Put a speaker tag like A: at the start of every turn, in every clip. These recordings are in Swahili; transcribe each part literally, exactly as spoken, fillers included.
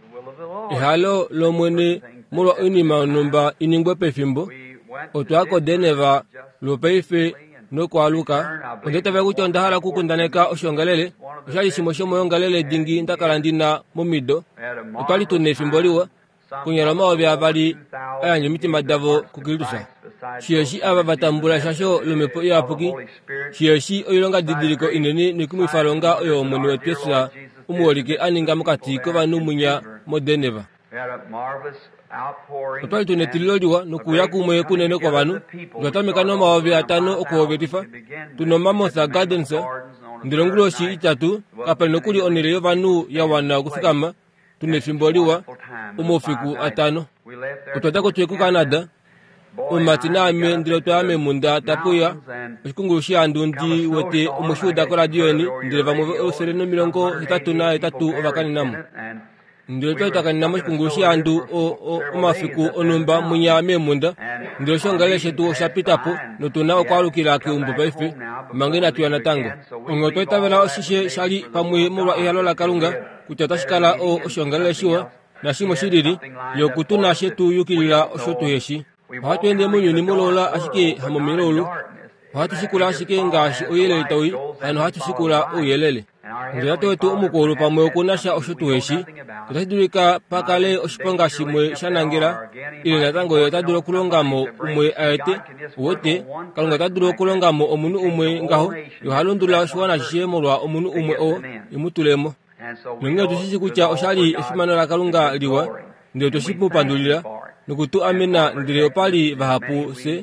A: ihalo lomwene mulwa unima numba iningwe pefimbo otwako deneva lopeife nokwaluka ondetave kuchondahala kukundaneka oshongalele oshali shimo shomoyongalele dingi ntakala ndina momido otwali tune efimboliwa kunyala maovi avali ayanje mitima davo kukilusa shiyeshi ava vatambula shasho lomepo iyapuki shiyeshi oyilonga didiliko ineni nikumifalonga oyo omweni wetu Yesu umuolike aninga mukati kovanu munya modeneva otwali tune tililoliwa nokuya kumwe kunene kwa vanu lwatamika nomaovi atano okuovetifa tunoma Motha Gardens ndilonguloshi itatu kapali nokuli oneleyo vanu yawana kufikama tunefimboliwa umofiku atano utwatako tuye ku Canada umatina ame ndilo twame munda tapuya oshikungulu shiandu ndi wete umushuda ko radioni ndile vamwe osereno milongo itatu na itatu ovakani namu ndilo twatakani namu shikungulu shiandu umafiku onumba munyame munda ndilo shongale shetu shapitapo notuna okwalukila kiumbu paife mangena tuyana tango ongoto itavela oshishe shali pamwe mulwa ihalola kalunga kutatashikala o oshongale shiwa na shimo shiriri yokutuna shetu yukilila oshotu heshi watu ende munyuni mulola ashike hamomilolu watu shikula ashike ngashi oyelele tawi hano hatu shikula oyelele ndiyate wetu umukolo pamwe okunasha oshotu heshi tutahidulika pakale oshiponga shimwe shanangira ili natango yotadula kulongamo umwe ayete wote kalunga tadula kulongamo omunu umwe ngaho yohalundula oshiwana shishe mulwa omunu umwe o imutulemo nonge tushishi kucha oshali efimano la kalunga liwa ndio tushimupandulila nukutu amena ndile opali vahapu se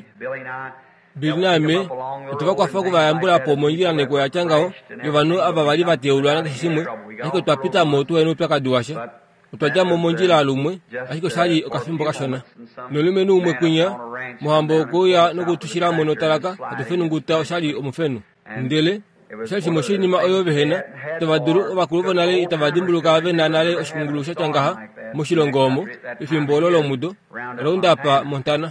A: biliname tuva kwafa kuvayambula po monjila neko ya changao yovanu ava vali vateulwana kishimwe ashiko twapita motu wenu pyakaduwasha utwajamo monjila lumwe ashiko shali okafimbo kashona nolumenu umwe kwinya muhambo kuya nukutushilamo notalaka atufenunguta oshali omufenu ndele shali shimo shinima oyovehena tavaduru ovakuluvo nale itavadimbuluka avena nale oshikungulu shachangaha mushilongomo ifimbololo mudo rondapa montana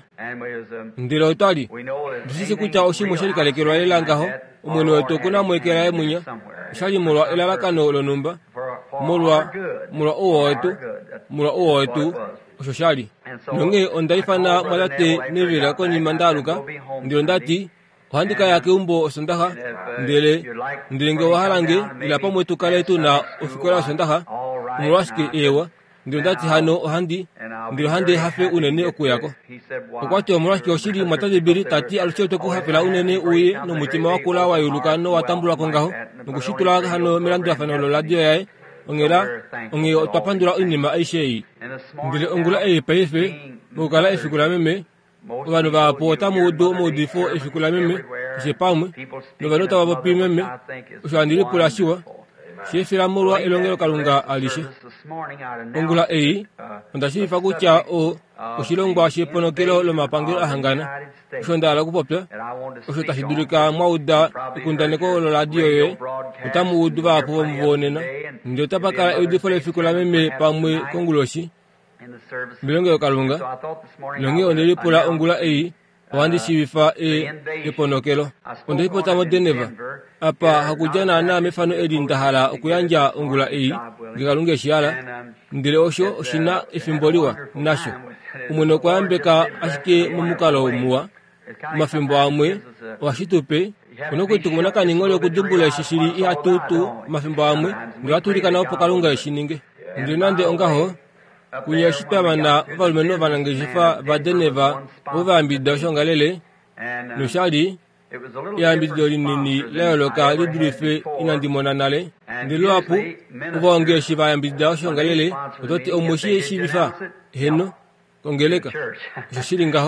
A: ndilo otali dusisi kucha oshimo shalikalekelwa lelangaho umwene wetu kuna mwekela emunya shali mulwa elalakano lonumba mulwa mulwa uwo wetu mulwa uwo wetu osho shali nonge ondaifana mwalate nevela konima ndaluka ndilo ndati ohandika yake umbo osondaha ndele ndilenge wahalange ilapo mwetu kale tuna ofikola osondaha mulwashike ewa ndilo ndati hano ohandi ndilo hande hafe unene okuyako okwati omulwashike oshili mwatadibiri tati alushoto kuhafela unene uye nomutima wakula wayuluka no watambula kongaho nokushitula hano milandu yafanolo radio yae ongela onge otapandula inima aisheyi ndile ongula eyi paife mukala efikula meme vanu vapota mudo modifo efikula meme sepamwe novanota vapopi meme ushandilipula shiwa shefila mulwa elongelo kalunga alishe ongula eyi ondashifa kucha o oshilongwa sheponokelo lomapangelo ahangana ushondala kupopya ushotashidulika mwauda ikundaneko lo radio ye utamuudu vapo mvonena ndio tapakala eudifo lefikula meme pamwe konguloshi milongelo kalunga longe ondelipula ongula eyi ohandishivifa e eponokelo ondahipota modeneva apa hakujana na mefano edi ndahala okuyanja ongula eyi ngikalunga eshiala ndile osho oshina efimboliwa nasho umwene kwayambeka ashike mumukalo muwa mafimbo amwe washitupe kunokuti kumuna kaningole okudumbula eshishili ihatutu mafimbo amwe ngilatulika nawo pokalunga eshininge ndile nande ongaho kunya shitamana valumeno vanangeshifa vadeneva uvambida oshongalele nushali yambiddo linini leoloka lidurife inandimona nale ndilo apu uvaongeshi vayambidda oshongalele ototi omushi eshivifa heno kongeleka oshishilingaho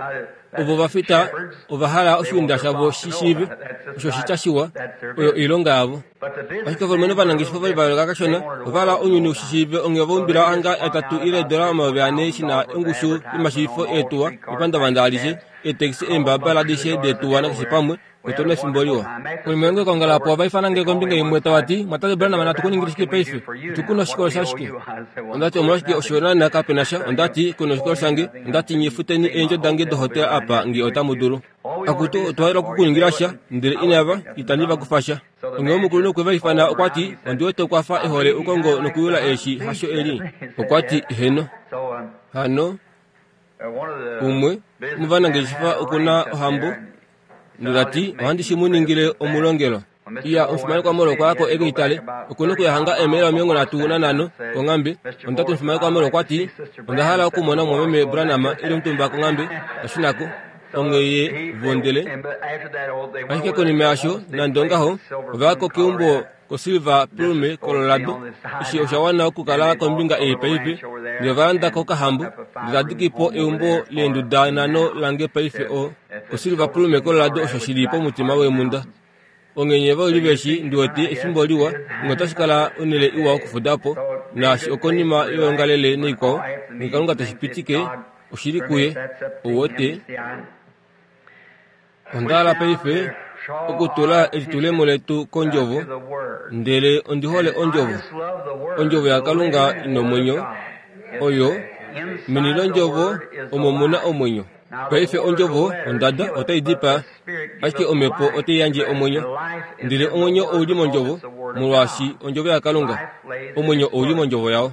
A: ovo vafita ovahala oshinda shavo shishive osho shichashiwa oyo ilonga yavo ashike volumeno vanangeshifa vali valoka kashona ovala onyuni ushishive onge vombila anga etatu ile dola maovi ane shina engushu imashifo etuwa ipanda vandalishe etekisi emba baladishe detuwa nakishipamwe utone fimboliwa kulimengo kongala po bai fanange kombinga imweta wati matale brana mana tukuni ngirishike peife tukuno shiko shashiki ondati omashiki oshona na kapenasha ondati kuno shiko shangi ondati nyifute ni enjo dange do hotel apa ngi otamuduru akuto twaira kukuningirasha ndire inava itaniva kufasha ngomu kuno kweva ifana okwati ondiwete kwafa ehole ukongo nokuyula eshi hasho eli okwati heno hano umwe muvana ngeshifa ukuna hambo ndati wandishi muningire omulongelo iya umfumane kwa moro kwako ege itale ukuno kuyahanga emera miongo na tuna nano kongambe ondatu umfumane kwa moro kwati ondahala okumona mwememe branama ili mtumba kongambe ashinako ongeye vondele ahike koni measho na ndongaho vako kiumbo ko Silver Plume Colorado ishi oshawana okukala kombinga e paipe levanda ko kahambu ndadiki po eumbo lendu danano lange paipe o ko Silver Plume Colorado oshashiri po mutima we munda ongenyeva oliveshi ndiwoti ifimboliwa ngotashikala unele iwa okufudapo na shi okonima yongalele niko nikalunga tashipitike oshirikuye owote ondala paife okutula elitule moletu konjovo ndele ondihole onjovo onjovo yakalunga inomwenyo oyo menilo onjovo omomuna omwenyo paife onjovo ondada otaidipa ashike omepo oteyanje omwenyo ndele omwenyo ouli monjovo mulwashi onjovo yakalunga omwenyo ouli monjovo yawo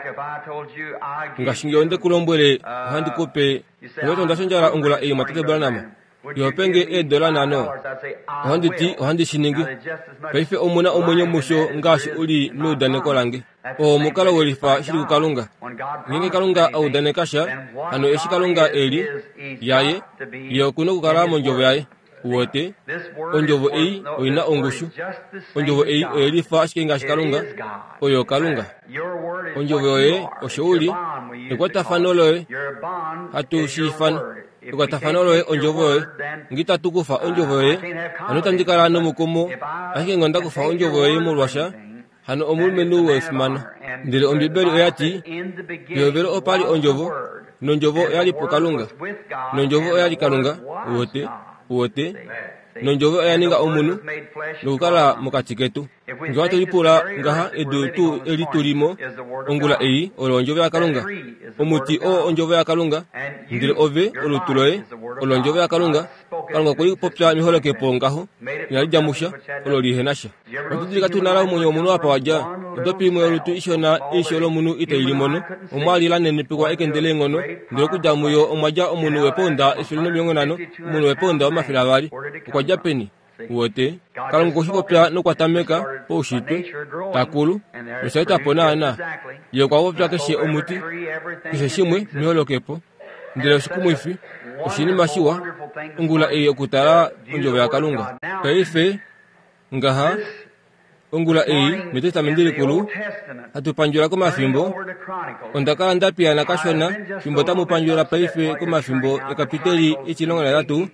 A: ngashingi onde kulombwele handikupe ngoto ndasonjala ongula eyo matete branama yopenge e dola nano handiti handi shiningi paife omuna omwenyo musho ngashi uli nudane kolange o mukala welifa shiri kalunga nginge kalunga au dane kasha ano eshi kalunga eli yaye yo kuno kukala monjovo yaye wote onjovo ei oina ongushu onjovo ei elifa shike ngashi kalunga oyo kalunga onjovo oye oshouli ekwata fanoloe hatu shifan ekwata fanoloe onjovo ngita tukufa onjovo anota ndikala no mukomo ashike ngonda kufa onjovo mulwasha hano omulmenu wefmana ndile ombibeli oyati yovero opali onjovo nonjovo yali pokalunga nonjovo yali kalunga wote wote nonjovo yaninga omunu nokukala mukati ketu ngwatu lipula ngaha edu tu elitulimo ongula eyi olonjovo yakalunga omuti o onjovo yakalunga ndile ove olutuloe olonjovo yakalunga kalunga kuli popya miholoke pongaho yalijamusha ololihenasha otudilika tunala omwenyo omunu apa waja dopi mwe olutu ishona isholo munu iteilimono omwali lanene pikwa ekendele ngono ndile kujamuyo omwaja omunu weponda ishulino miongo nano omunu weponda omafila bali kwa japeni wote kalunga kushikopya nokwatameka po ushitwe takulu usaita ponana yo kwa wopya keshe omuti kishe shimwe miholokepo ndile shikumwifi oshinima shiwa ongula eyo kutala onjovo yakalunga paife ngaha ongula eyi meteta mendele kulu hatupanjula ko mafimbo ondaka ndapia na kashona fimbo tamupanjula paife ko mafimbo ekapiteli echilongo na tatu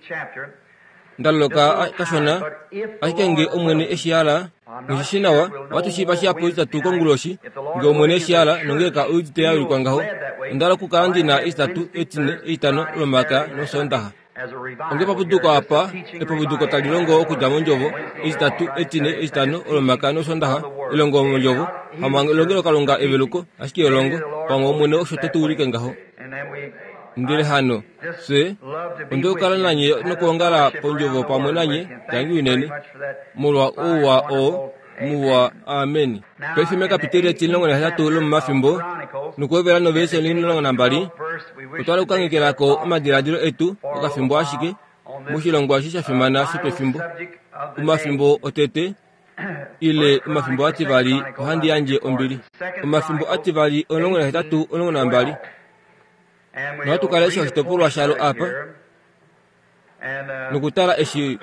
A: ndaloka kashona akenge omwene eshiala ngishinawa watu shipa shiapoita tukonguloshi nge omwene eshiala nongeka uite yawo kwangaho ndala kukandi na istatu etine itano lomaka no sondaha onge papuduko apa epapuduko talilongo okujamo njovo istatu etine itano lomaka no sondaha ilongo monjovo hamango longelo kalonga eveluko ashiki olongo pango mwene oshotetu ulike ngaho ndile hano se ondo kala nanye nokongala ponjovo pamwe nanye yangi winene mulwa uwa o muwa amen paife meka pitele tilongo na tatu lo mafimbo nukwevela novese lino nambali utwala ukangekelako amadiradiro etu okafimbo ashike mushilongo ashisha fimana sipe fimbo umafimbo otete ile umafimbo ativali ohandi yanje ombili umafimbo ativali olongo na tatu olongo nambali na tukalesha stopulwa shalo apa nukutala eshi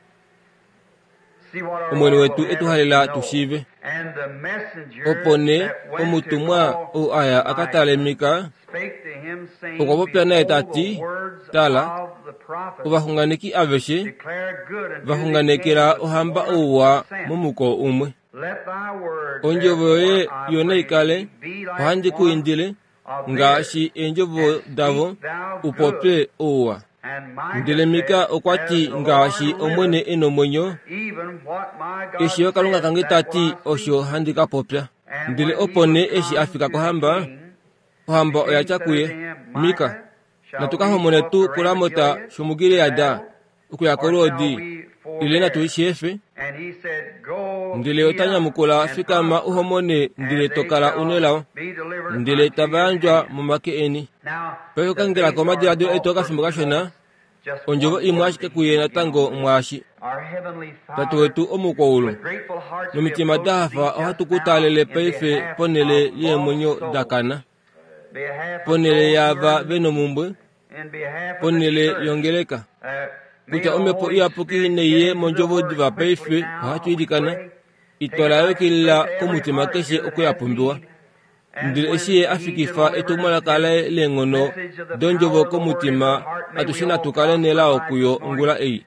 A: omwene wetu etuhalela tushive opone omutumwa o aya akatalemika okopopya naye tati tala obahunganeki aveshe bahunganekela ohamba owa mumuko umwe onjovo yoye yona ikale ohandi kuindile ngashi enjovo davo upopye owa ndile mika okwati ngashi omwene eno mwenyo eshi okalunga kange tati osho handika popya ndile opone eshi afika kohamba kohamba oyachakuye mika natukahomone tu kulamota shumugile yada ukuyakolodi ile natuishefe ndile otanya mukula fikama uhomone ndile tokala unelao ndile tabanjwa mumake eni peyo kangela komadila dio etoka fimbo kashona onjovo imwashike kuyena tango mwashi tatu wetu omukwaulo numitima dahafa ohatukutalele peife ponele ye mwenyo dakana ponele yava beno mumbwe ponele yongeleka kuta omepo iapuki neye monjovo diva peife ohatuidikana itolayo kila komutima keshe okuyapumbiwa ndile eshiye afikifa etumalakale lengono donjovo komutima atushina tukale nelao kuyo ngula ei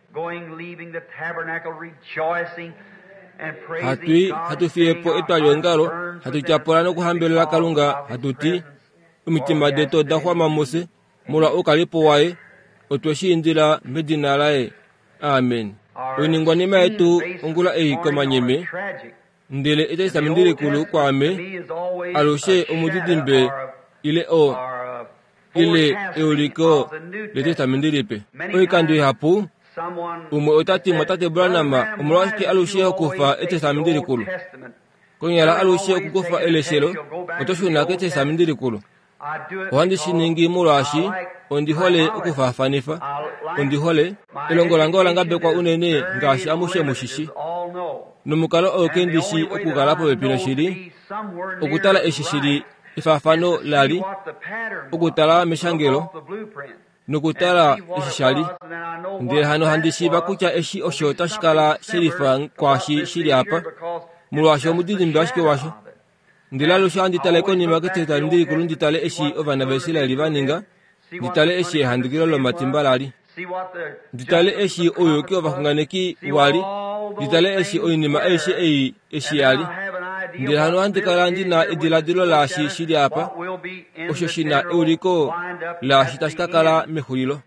A: hatui hatufiepo etwalyo hatuchapula nokuhambelela kalunga hatuti umitima deto dahwama mose mula okalipo wae otweshindila medina lae amen uningwanima etu ngula ei komanyeme ndele etesamindile kulu kwame alushe omudidimbe ile o ile euliko letesamindilipe oikandu hapu umwe otati mwatate Branham umulwashike alushe okufa etesamindili kulu konyala alushe okukufa eleshelo otoshuna ketesamindili kulu ohandishiningi mulwashi ondihole okufafanifa ondihole ilongolangola ngabe kwa unene ngashi amushe mushishi numukalo okendishi okugalapo bepino shiri okutala eshishiri ifafano lali okutala meshangelo nukutala eshishali ndile hano handishi bakucha eshi osho tashikala shirifa kwashi shiri apa mulwasho mudidimbe washike washo ndila lusho handitale konima keteta ndiri kulunditale eshi ovana besila libaninga nditale eshi handikilo lo matimbalali nditale eshi oyo kyo bakunganeki wali nditale eshi oyinima eshi ei eshi yali ndila hano handikala ndina ediladilo la shi shiri apa osho shina euriko la shitashikakala mehulilo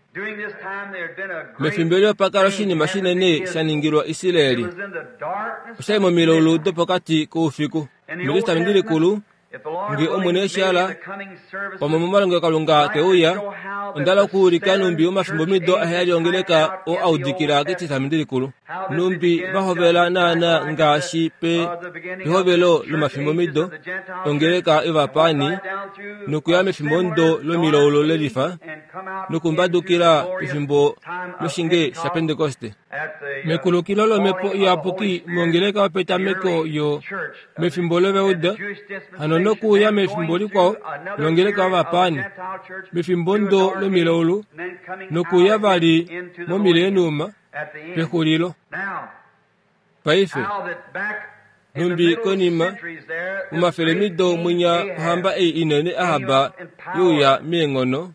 A: mefimbelio pakalo shinima shinene shaningirwa Isilaeli oshaimo milolu dopokati kuufiku milista mindili kulu ngi omwene eshala omumalongo kalunga teuya ndala kuurika numbi omafimbo mido ahayali ongeleka o audikira ketisa mindili kulu numbi bahovela nana ngashi pe bihovelo lumafimbo mido ongeleka evapani nukuya mefimbo ndo lomilolo lelifa nukumbadukira ifimbo mushinge sha Pentekoste mekulukilo lo mepo yapuki mongeleka wapeta meko yo mefimbo leveuda hanono kuya mefimbo likwao longeleka wapani mefimbo ndo lomilolo nukuya bali momilenuma pekulilo paife numbi konima umafelemido mwinya hamba ei inene ahaba yuya miengono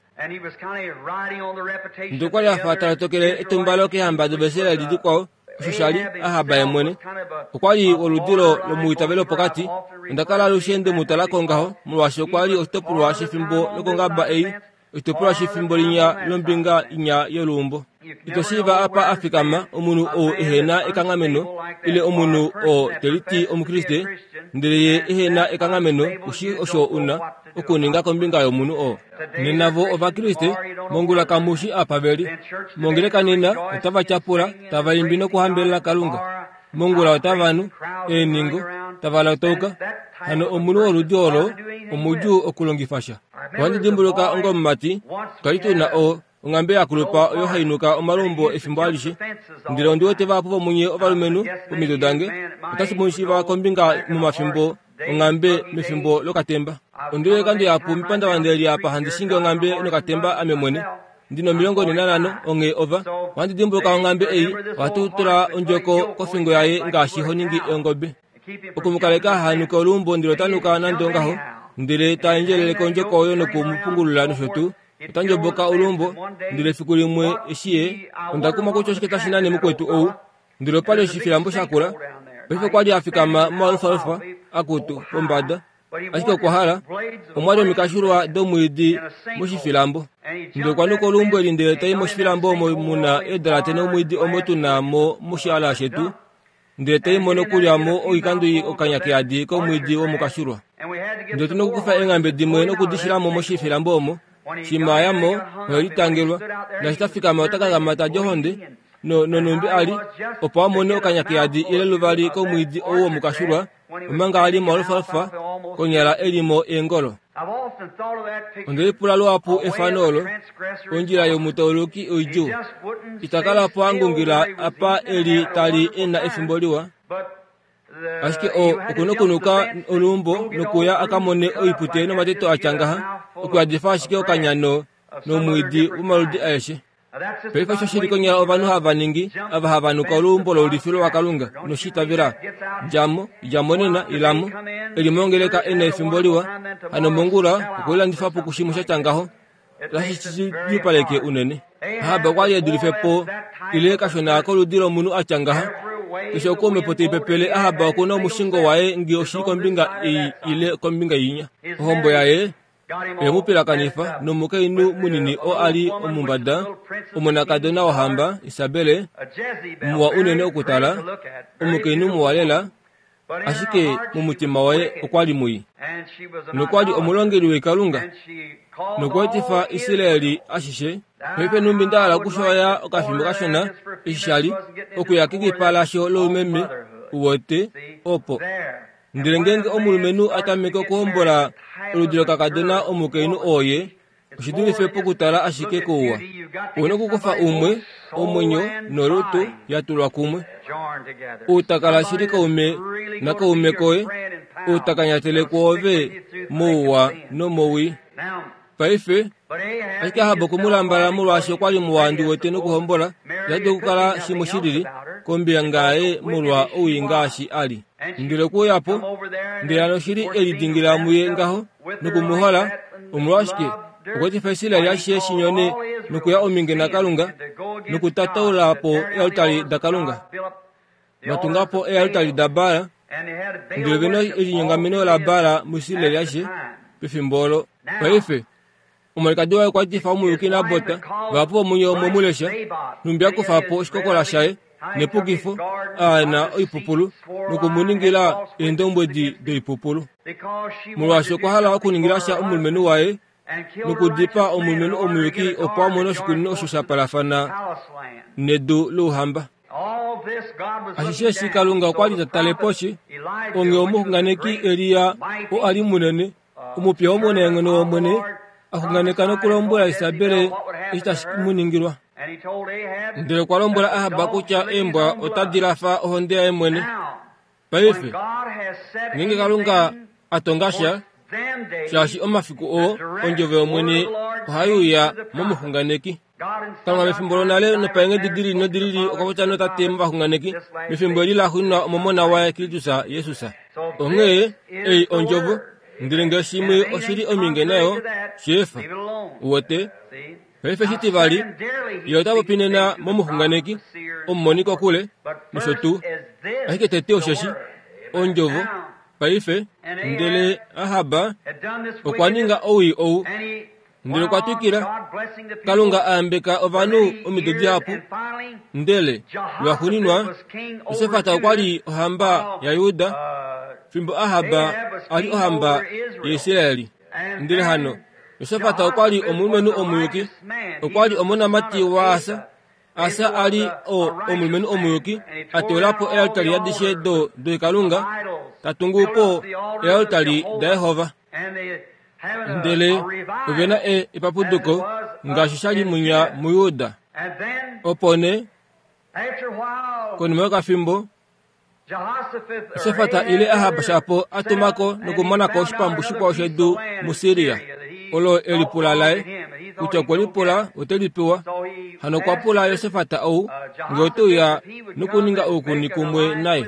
A: ndukwa yafatala tokele etumbalo ke hamba dobesela didikwa shushali ahaba emwene okwali oludilo lomuitabelo pokati ndakala lushende mutala kongaho mulwasho kwali ostopulwa shifimbo lokongaba ei ostopulwa shifimbo linya lombinga inya yolumbo itoshiva apa afikama omunu o ehena ekangameno ile omunu o teliti omukriste ndile ehena ekangameno ushi osho una okuninga kombinga yomunu o ninavo ovakriste mongula kamushi apaveri mongeleka nina otava chapula tava imbino kuhambela kalunga mongula otavanu eningo tavala toka hano omunu oludolo omuju okulongifasha wandi dimbuluka ongo mmati kaituna o ngambe akulupa oyo hainuka omalombo efimbo alishe ndilo ndiwo teva apuvo munye ovalumenu omidodange utasi munshi va kombinga mumafimbo ngambe mefimbo lokatemba ondiwe kandi apu mipanda wandeli apa handishinga ngambe lokatemba amemwene ndino milongo ninanano onge ova wandi dimbuluka ngambe ei watutura onjoko kofingo yaye ngashi honingi engobe okumukaleka hanuka olumbo ndilo tanuka nandongaho ndile tainjelele konjoko oyo nokumupungulula noshotu utanjo boka ulumbo ndile fikuli mwe eshiye ndakuma kucho shiketa shinane mukwetu ou ndilo pale shifilambo shakula befo kwali afikama malfa alfa akutu ombada asike kwahala omwali omikashurwa do mwidi mushifilambo ndo kwanu kolumbo elinde tayi mushifilambo mo muna edala tene omwidi omotuna mo mushala shetu ndo tayi mono kulyamo oikandu okanyake adi ko mwidi omukashurwa ndo tuno kufa engambe dimwe no kudishiramo mushifilambo mo shimayamo ngalitangirwa na stafika mataka gamata johonde no no numbi ali opa mono okanyake adi ile luvali ko mwidi owo mukashurwa manga ali molfafa konyala elimo engolo onde pulalo apu efanolo onjira yo mutoloki oijo itakala pangungira apa eli tali ena efimboliwa aske o okunokunuka olumbo nokuya akamone oipute no mateto achangaha okwadifashike okanyano no mwidi umaludi aishe pefa shoshiri konya ovanu havaningi ava havanuka olumbo lolifilo wakalunga no shitavira jamo jamonena ilamu elimongeleka ena efimboliwa ano mongura kuila ndifapu kushimusha changaho lashi jipaleke unene haba kwali edulifepo ile kashona koludiro munu achangaha kisho kome pote pepele ahaba kuna mushingo wae ngi oshiko mbinga ile kombinga yinya hombo yae emupira kanifa no mukainu munini o ali omumbada omunakadona wahamba Isabele muwa unene okutala omukainu muwalela ashike mumutima wae okwali muyi nokwali omulongeri wekalunga nokwetifa Isiraeli ashishe pepe numbi ndala kushoya okafimbo kashona ishali okuyakiki palasho lo meme uwote opo ndirengenge omulumenu atameko kuombola oludiro kakadona omukainu oye ushiduli fepo kutala ashike kuwa uno kukufa umwe omwenyo nolutu yatulwa kumwe utakala shirika ume naka ume koe utakanyatele kuove muwa no mowi paife ashike habo kumulambala mulwashe kwali muwandi wete no kuhombola yade kukala shimushiriri kombi ngae mulwa uingashi ali ndile kuyapo ndilano shiri elidingira muye ngaho nukumuhala umulwashike ukweti fesila yashe shinyone nukuya ominge na kalunga nukutataula hapo eltali da kalunga matungapo eltali da bara ndile geno elinyongamino la bara musile yashe pifimbolo paife umalikadiwa kwa tifa umuyukina bota vapo munyo momulesha numbia kufapo shikokola shae nepugifo ana oipupulu nukumuningila endombwe di de ipupulu mulwasho kwa hala wakuningira sha umulmenu wae nukudipa umulmenu omuyuki opa mono shukunino oshusapalafana nedu luhamba ashishe shikalunga kwali tataleposhi onge omuhunganeki Eliya o ali munene umupya omonengo no omone ahunganeka no kulombola Isabele itashimuningirwa ndele kwalombola Ahaba kucha embwa otadilafa ohondea emwene paife ningi kalunga atongasha shashi omafiku o onjove omwene ohayuya momuhunganeki kalunga mifimbolo nale nopaenge didiri no diriri okapocha no tatema bahunganeki mifimbolo lila hunna omomona wae kilitusa Yesusa onge ei onjovo ndilenge shimwe oshiri omingeneyo shefa uwote paife shitivali yotabo pinena momuhunganeki omoniko kule mishotu ahike teteo shashi onjovo paife ndele Ahaba okwaninga owi ou ndele kwatukira kalunga ambeka ovanu omidodi hapu ndele lwahuninwa isefata okwali ohamba ya Yuda fimbo Ahaba ali ohamba ya Isiraeli ndele hano isefata okwali omulumenu omuyuki okwali omona mati wa asa asa ali o omulumenu omuyuki atolapo eltali yadishe do do kalunga tatungupo eltali da Yehova ndele uvena e ipapuduko ngashishali munya muyuda opone konumeka fimbo isefata ile Ahaba shapo atumako nukumana ko shipambu shikwa shedu musiria olo elipulalae uchakwalipula utelipiwa hano kwa pula Yosefata au ngoto ya nukuninga oku nikumwe nae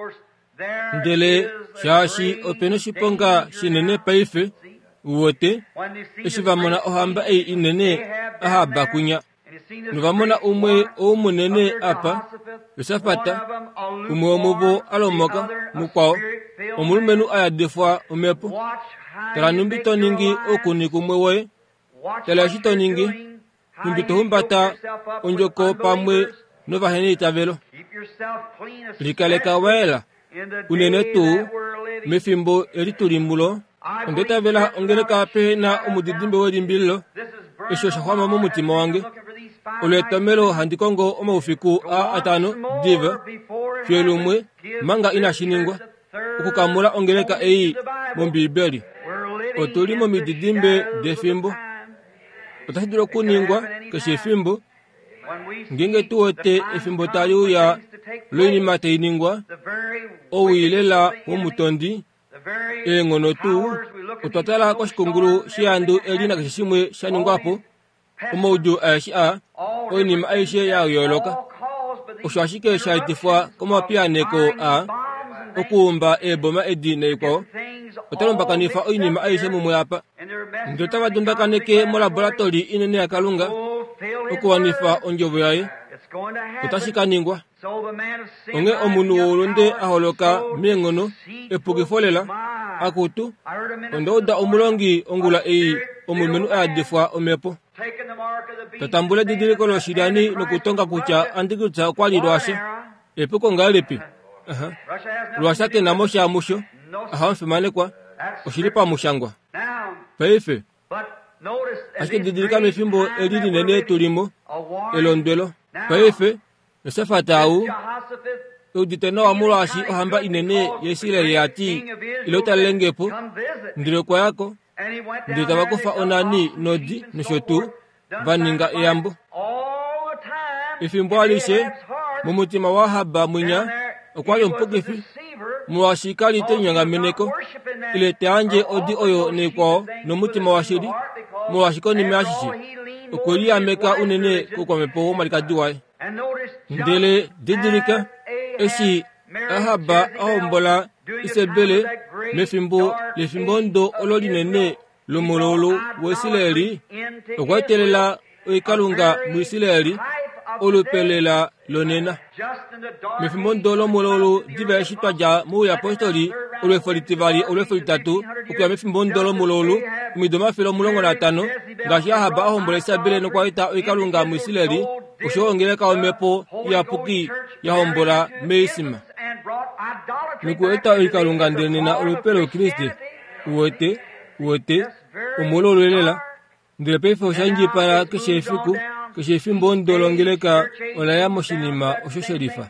A: ndele shashi openo shiponga shinene paife uwote ishivamona ohamba ei inene Ahaba kunya nuvamona umwe omunene apa Yosafata umwe omuvo alomoka mukwao omulumenu ayadefwa omepo tala numbito ningi okuni kumwe woye tala shito ningi numbito humbata onjoko pamwe novahene itavelo likaleka wela unene tu mefimbo eritulimulo ondeta vela ongeleka pe na omudidimbe wedimbillo esho shahwama mu mutima wange oletomelo handikongo omaufiku a atano dive fyelumwe manga inashiningwa ukukamula ongeleka eyi mombibeli otuli mo mididimbe defimbo otahidiro kuningwa keshefimbo ngenge tuote efimbo taliu ya loinima teiningwa owilela womutondi engono tu utotala koshikungulu shiandu elina keshishimwe shaningwapo omaudu ayashia oinima aishe ya yoloka oshashike shaitifwa komapianeko a okuumba eboma edi neiko otalombakanifa oinima aishe mumwe apa ndotavadumbakaneke mo laboratori inene ya Kalunga okuwanifa onjovu yaye utashikaningwa onge omunu wolonde aholoka miengono epukifolela akutu ondouda omulongi ongula eyi omumenu ayadefwa omepo tatambule didiriko lo shidani nokutonga kucha andikutsa kwali lwasha epuko ngalepi aha lwasha kena mosha musho aha mfimanekwa oshilipa mushangwa paife ashike didirika mefimbo elili nene tulimo elondwelo paife Yosafata au uditena wa mulashi ohamba inene yesile yati ilota lengepo ndire kwa yako ndire tabakofa onani nodi noshotu vaninga eyambo ifimbo alishe mumutima wa haba mwinya okwali mpokefi mulashi kali tenyanga meneko ile teanje odi oyo nekwao nomutima wa shiri mulashi koni meashishi okweli ameka unene kukwa mepo malikaduwae ndele didirika eshi ahaba ahombola isebele mefimbo lefimbo ndo ololi nene lomololo wesileri okwaitelela oikalunga mwisileri olupelela lonena mefimbo ndo lomololo diva eshitwa ja mu ya apostoli olwefolitivari olwefolitatu okuya mefimbo ndo lomololo midoma filo mulongo na tano ngashi ahaba ahombola isebele nokwaita oikalunga mwisileri ushongeleka omepo ya puki ya hombola meisima nikueta ikalunga ndenena olupelo Kristi uwete uwete umolo lwelela ndilepefo shanji para keshefiku keshefimbo ndolongeleka olaya moshinima oshosherifa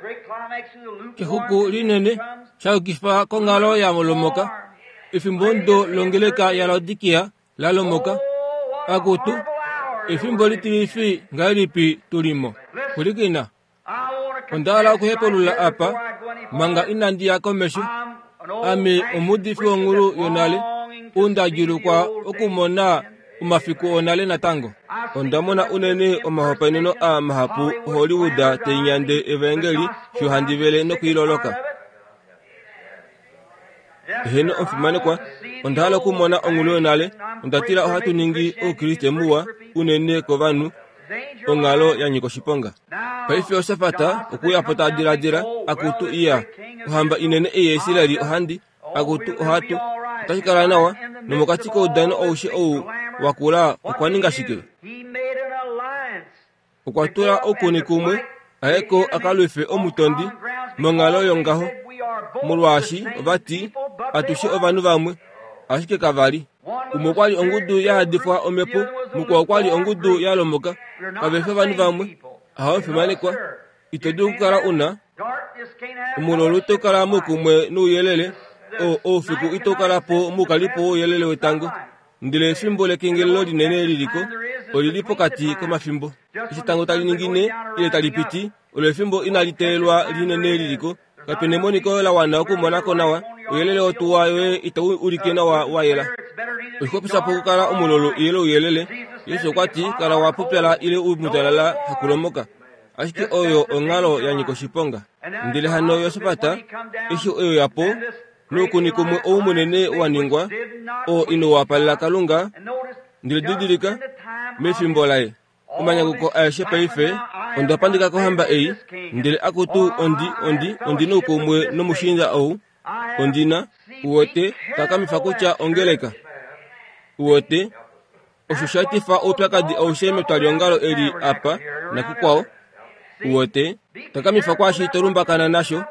A: kehuku linene shakifa kongalo ya molomoka ifimbo ndo longeleka ya Laodikia la lomoka akutu ifimbo litirifi ngalipi tulimo kulikina ondala kuhepolula apa manga inandi yako meshu ami omudifi onguru yonale unda jiru kwa okumona umafiku onale na tango ondamona unene omahopeneno a mahapu Hollywooda teinyande evangeli shuhandivele no kuiloloka heno ofimane kwa ondala kumona ongulo yonale ondatila ohatu ningi o Kristo muwa unene kovanu ongalo ya nyiko shiponga paife Yosafata okuya pota dira dira akutu iya ohamba inene eyesilali ohandi akutu ohatu tashikala nawa nomokatiko udano oushe ou wakula okwaninga shike okwatula okuni kumwe aeko akalwefe omutondi mongalo yongaho mulwashi obati atushe ovanu vamwe ashike kavali umwe kwali ongudu ya hadifwa omepo mukwa kwali ongudu ya lomoka kabefe vanu vamwe aho fimanekwa itodu kukala una umulolu tokala mukumwe nuyelele o ofiku itokala po mukalipo uyelele wetango ndile fimbo lekengelelo linene liliko olilipo kati komafimbo isitango taliningine ile talipiti ole fimbo inalitelwa linene liliko kapenemoniko la wana okumonako nawa uyelele otuwa yoe ito ulikena wa wayela ushikopisa pokukala umulolo iyele uyelele yesu kwati kala wapupela ile umutalala hakulomoka ashiki oyo ongalo ya nyiko shiponga ndile hano Yosafata ishi oyo yapo nukuni kumwe oumunene waningwa o ino wapalila Kalunga ndile didirika mefimbolaye umanyanguko aishe paife ondapandika ko hamba ei ndele akutu ondi ondi ondino kumwe no mushinda au ondina uote takamifa kucha ongeleka uote oshushatifa otwakadi ausheme twaliongalo eli apa na kukwao uote takamifa kwashi torumba kana nasho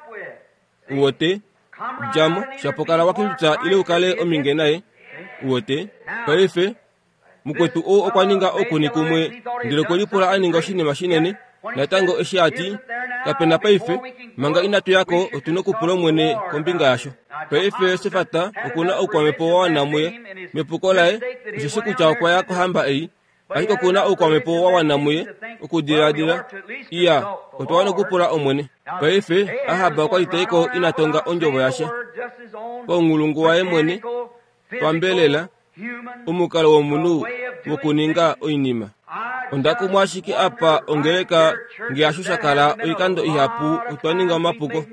A: uote jamo shapokala wakilita ile ukale ominge naye uote paife mukwetu o okwaninga okuni kumwe ndilo kolipula aninga oshine mashinene natango eshiati kapena paife manga inatu yako otuno kupula mwene kombinga yasho paife sifata okuna okwamepo wa namwe mepukolae kushishiku cha okwa yako hamba ei ahiko kuna okwamepo wa namwe okudiradira iya otwana kupula omwene paife ahaba kwa iteiko inatonga onjobo yashe kwa ngulungu wae mwene pambelela umukalo wa munu wokuninga oinima ondaku mwashiki apa ongeleka ngiashusha kala oikando ihapu utwaninga mapuko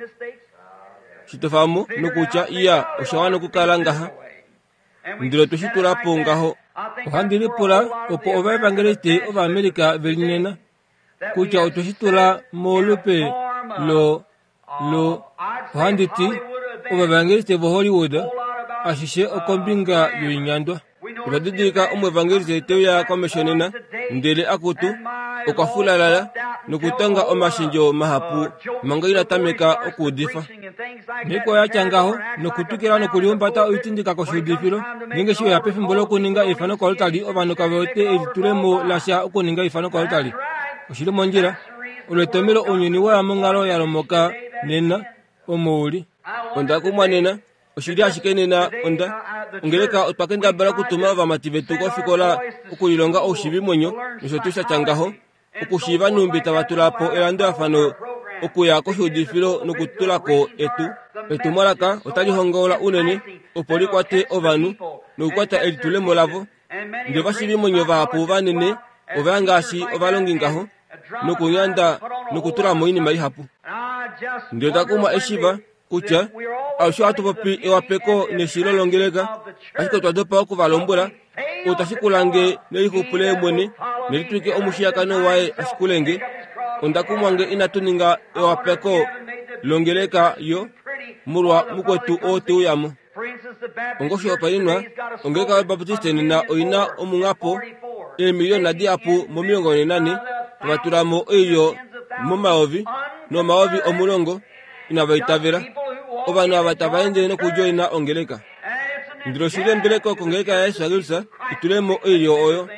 A: shitofamu nukucha iya oshawana kukala ngaha ndilo tushitulapo ngaho ohandilipula opo ova evangeliste ova Amerika velinena kucha otushitula molupe lo lo ohanditi ova evangeliste vo Hollywood ashishe okombinga yoinyandwa ibadidika umu evangeliste teuya komeshonena ndele akutu okwafulalala nukutanga omashinjo mahapu manga inatameka okudifa niko yachangaho nukutukila nukuliumbata uitindika koshudifilo ninge shiwe yapefi mbolo kuninga ifano kwa lutali ovano kaveote editulemo lasha okuninga ifano kwa lutali ushili monjira uletomilo unyuni wa mungalo yalomoka nena omuuli ondakumwa nena ushili ashikenena onda ongeleka utpakenda bala kutuma ova mativetu kofikola ukulilonga oshivi mwenyo nishotusha changaho ukushiva numbita batulapo elando afano okuya koshudifilo nukutulako etu etu mwalaka otalihongola unene upolikwate ovanu nukukwata elitulemo lavo ndio bashivi mwenyo vahapu vanene ovangashi ovalongingaho nukunyanda nukutulamo inima ihapu ndio takuma eshiva kucha ausho atupopi ewapeko neshilolongeleka ashiko twadopa okuvalombula utashikulange nelikupule mwene nelituike omushiyakano wae ashikulenge ondakumwange inatuninga ewapeko longeleka yo mulwa mukwetu otuyamo ongosho opalinwa ongeleka wa baptiste nena oina omungapo emiliyoni na diapu momilongo nenane batulamo eyo mumaovi no maovi omulongo inavaitavera ovanu avatabaendele nokujoina ongeleka ndilo shile mbeleko kongeleka ya Yesu agilisa itulemo eyo oyo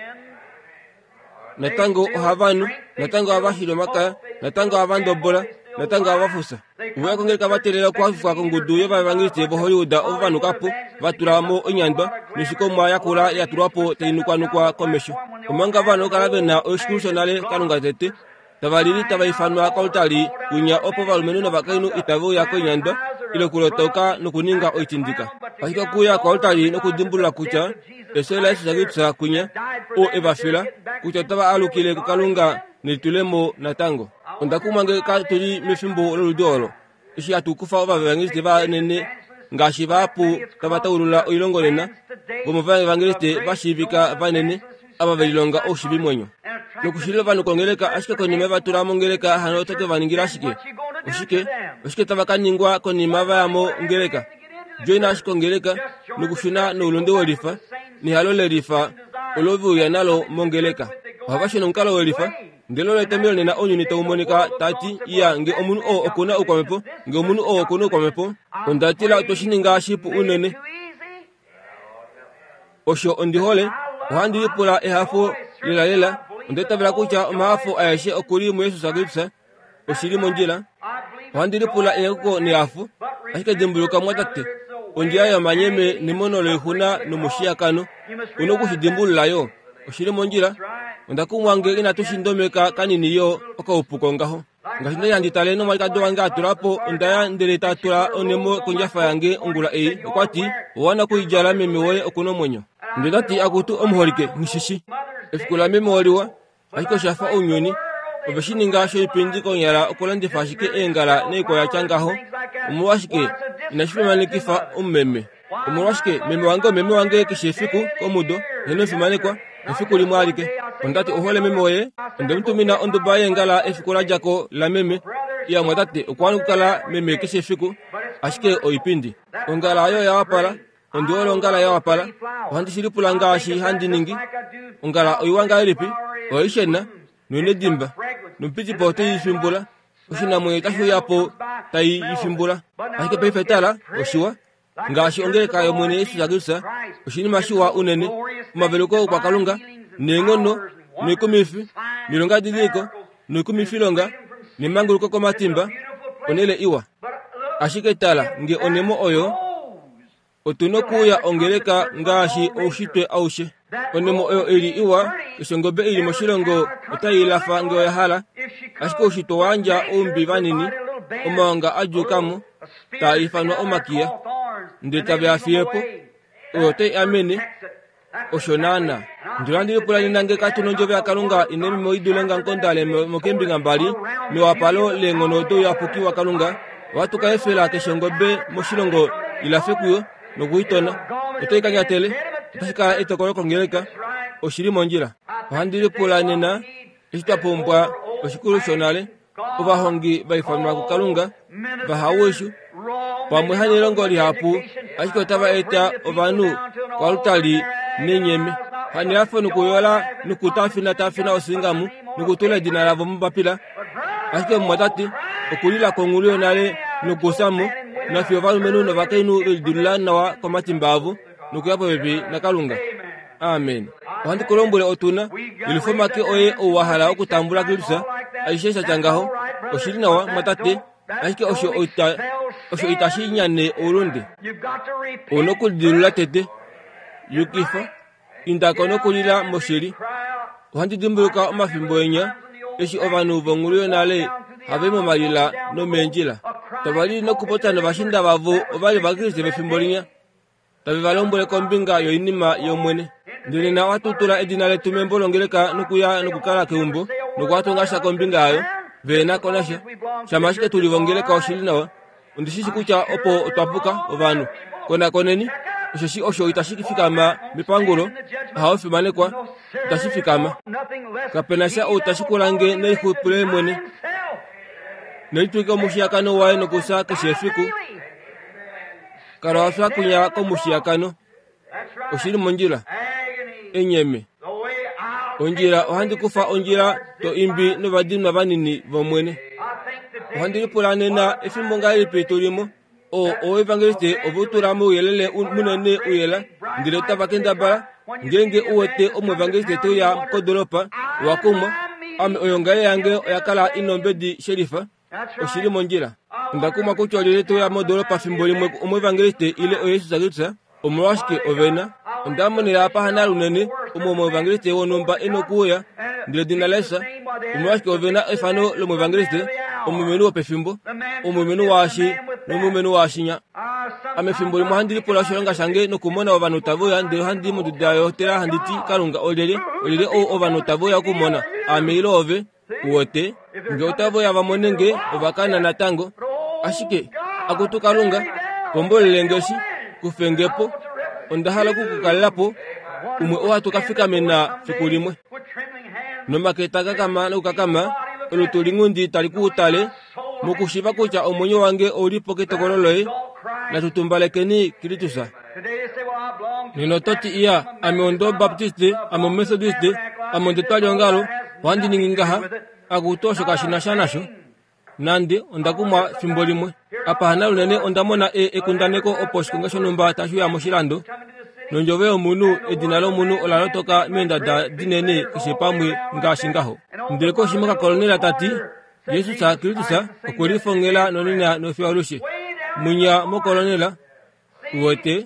A: natango ohavanu natango avashilo makaya natango avandobola natango avafusa uwe kongeleka batelela kwafuka kongudu yo bavangeliste bo Hollywood ovanu kapo batulamo onyandwa nishiko yakula yatulapo teinukwanukwa komesho omanga vanu kalabena exclusionale kanunga tete tabalili tabaifanwa kautali kunya opo valumenu na bakainu itavu yako nyandwa ilo kulotoka nukuninga oitindika ahika kuya kautali nukudimbula kucha esela Yesu sagitsa kunya o ebafila kucha taba alukile kukalunga nitulemo natango ondakumange katuli mifimbo loludolo ishi atukufa ova evangeliste ba nene ngashi bapu tabataulula oilongolena bomo evangeliste bashibika banene aba belilonga oshibi mwenyo nukushile vanu kongeleka ashike konima batulamo ngeleka hano tate vaningira ashike ushike ushike tabakaningwa konima vayamo ngeleka joina ashiko ngeleka nukushuna nulunde welifa ni halole lifa ulovi uyanalo mongeleka wabashino nkalo welifa ndelo letemelo nena onyuni taumonika tati iya nge omunu o okuna ukwamepo nge omunu o okuna ukwamepo ondatila utoshininga shipu unene osho ondihole ohandi ipula ehafo lela lela ondetabela kucha maafo ayashe okuli mu Yesu sagitsa oshili monjila ohandi ipula ehako ni afu ashike dimbuluka mwatate onjia ya manyeme ni monolo ihuna numushiyakano unokushidimbululayo oshili monjila ondakumwange inatushindomeka kanini yo okaupuko ngaho ngashinda yanditale no malikado wange atulapo ondaya ndele tatula onemo konjafa yange ongula ei okwati wana kuijala meme woye okuno mwenyo ndati akutu omuholike nishishi efikula meme woliwa ashiko shafa onyoni obeshininga sho ipindi konyala okulande fashike engala neiko yachangaho umuwashike inashifimane kifa ummeme umuwashike meme wange meme wange kishefiku komudo neno fimanekwa efikuli mwalike ondati ohole meme oye onde mtumina ondo baye ngala efikula jako la meme ya mwatate okwanu kala meme kese fiku ashike oipindi ongala ayo ya wapala ondi olo ngala ya wapala ohandi silipula ngashi handi ningi ongala oiwanga elipi oishena nwene dimba numpiti pote yifimbula ushina mwe tashu yapo tai yifimbula ashike peifetala oshiwa ngashi ongele kayo mwene Yesu zagusa ushini mashiwa unene mabeluko kwa kalunga nengono nikumifi milonga diliko nikumifilonga nimanguluko kwa matimba onele iwa ashike tala nge onemo oyo otunokuya ongeleka ngashi oshitwe aushe onemo oyo ili iwa isongobe ili moshilongo utayilafa nge oyahala ashike oshitwe wanja umbi vanini omawanga ajukamo ta ifanwa omakia ndeta byafiepo oyote amene oshonana ndurandiri pulani nange katunonjo bya kalunga inemi moidulenga nkondale mokembi ngambali miwapalo lengono to yapukiwa kalunga watu kaefela keshongobe moshilongo ilafikuyo nokuitona otoikanya tele tashika etokolo kongeleka oshiri monjira handiri pulani na ishtapombwa oshikuru shonale ubahongi baifanwa ku kalunga bahaweshu pamwe hanilongo lihapu ashiko taba eta ovanu kwa lutali nenyeme hanilafo nukuyola nukutafina tafina osingamu nukutula dina lavo mbapila ashike mwatati okulila kongulio nale nukusamu na fiovanu menu no vakainu ilidulana wa kwa matimbavu nukuyapo bebi na kalunga amen wandi kolombule otuna ilifoma ke oye owahala okutambula kilusa aishesha changaho oshirina wa matate ashike osho oita osho itashinyane urundi onokudilula tete yukifa indakono kulila moshiri wandi dimbuluka omafimboenya eshi ovanu vongulio nale havemo malila no menjila tabali nokupotana bashinda bavo obali bakristo befimbolinya tabe balombole kombinga yo inima yomwene ndilina watutula edinale tumembolongeleka nukuya nukukala keumbo nukwatungasha kombinga ayo vena konasha shamashike tulivongeleka oshilinawa undishishi kucha opo otwapuka ovanu kona koneni oshoshi osho itashikifikama mipangulo haofimanekwa itashifikama kapenasha utashikulange neihupule mwene neituike omushiyakano wae nokusa keshefiku karawafya kunya komushiyakano oshili monjila enyeme onjila ohandi kufa onjila to imbi no badinwa banini vomwene ohandi pulanena efimonga ilipitulimo o o evangeliste obutulamo uyelele munene uyela ndileta bakenda bala ngenge uwete omu evangeliste to ya kodolopa wakuma ame oyongale yange yakala inombedi sherifa oshili monjila ndakuma kuchwalile to ya modolopa fimboli mwe omu evangeliste ile oyesu sagitsa omwashike ovena ndamone ya pahana lunene omu evangeliste wonomba enokuya ndile dinalesa omwashike ovena efano lo evangeliste omu menu opefimbo omu menu washi no menu washinya ame fimboli mo handili pola shonga shange no kumona ovanu tavoya ndi handi mu dayo tera handiti kalunga olele olele o ovanu tavoya kumona ame ilove wote nge otavoya vamonenge ovakana natango ashike akutu kalunga kombolele ngeshi kufengepo ondahala kukukalapo umwe owa kafika mena fikulimwe nomaketaka kama nukakama olutulingundi talikutale mukushiba kucha omonyo wange olipo ketokololoe na tutumbalekeni kilitusa nino toti iya ame ondo baptiste ame methodiste ame ondetwali ongalo wandi ningingaha akutosho kashinashanasho nandi ondakumwa fimbolimwe apa hanalu nene ondamona e ekundaneko oposhkungasho numba tashu ya moshilando nonjove omunu edinalo munu olalotoka menda da dinene kishepamwe ngashingaho ndileko shimaka kolonela tati Yesu sa kilitusa okulifongela nonina nofiwalushe munya mo kolonela wote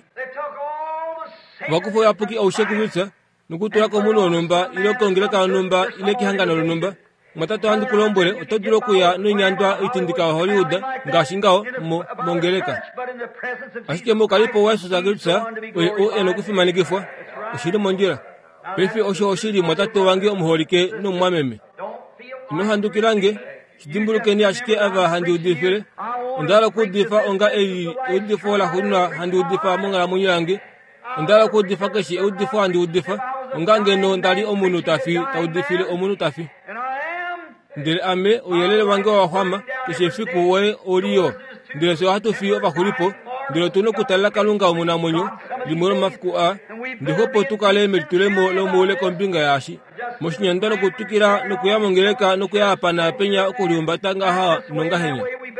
A: wakufu yapuki ausheku kilitusa nukutula ko munu onumba ile kongeleka onumba ile kihangana onumba matatu handi kulombole otodilo kuya nunyandwa itindika Hollywood ngashingaho mo mongeleka ashike mo kalipo wa Yesu sa kilitusa o enokufimanikifwa oshiri monjira pefi osho oshiri matatu wange omuholike no mwameme no handukirange dimbulukeni ashike ava handi udifire ndala kudifa onga ei udifa la hunna handi udifa monga la munyange ndala kudifa kashi udifa handi udifa ungangeno ndali omunu tafi taudifile omunu tafi ndile ame uyelele wange wa hwama kishefiku we oliyo ndile so hatu fi oba kulipo ndile tuno kutala kalunga omuna monyo limoro mafiku a ndihopo tukale melitulemo lo mule kombinga yashi moshinyandano kutukira nukuyamongeleka nukuyapana penya okuliumbatanga ha nonga henya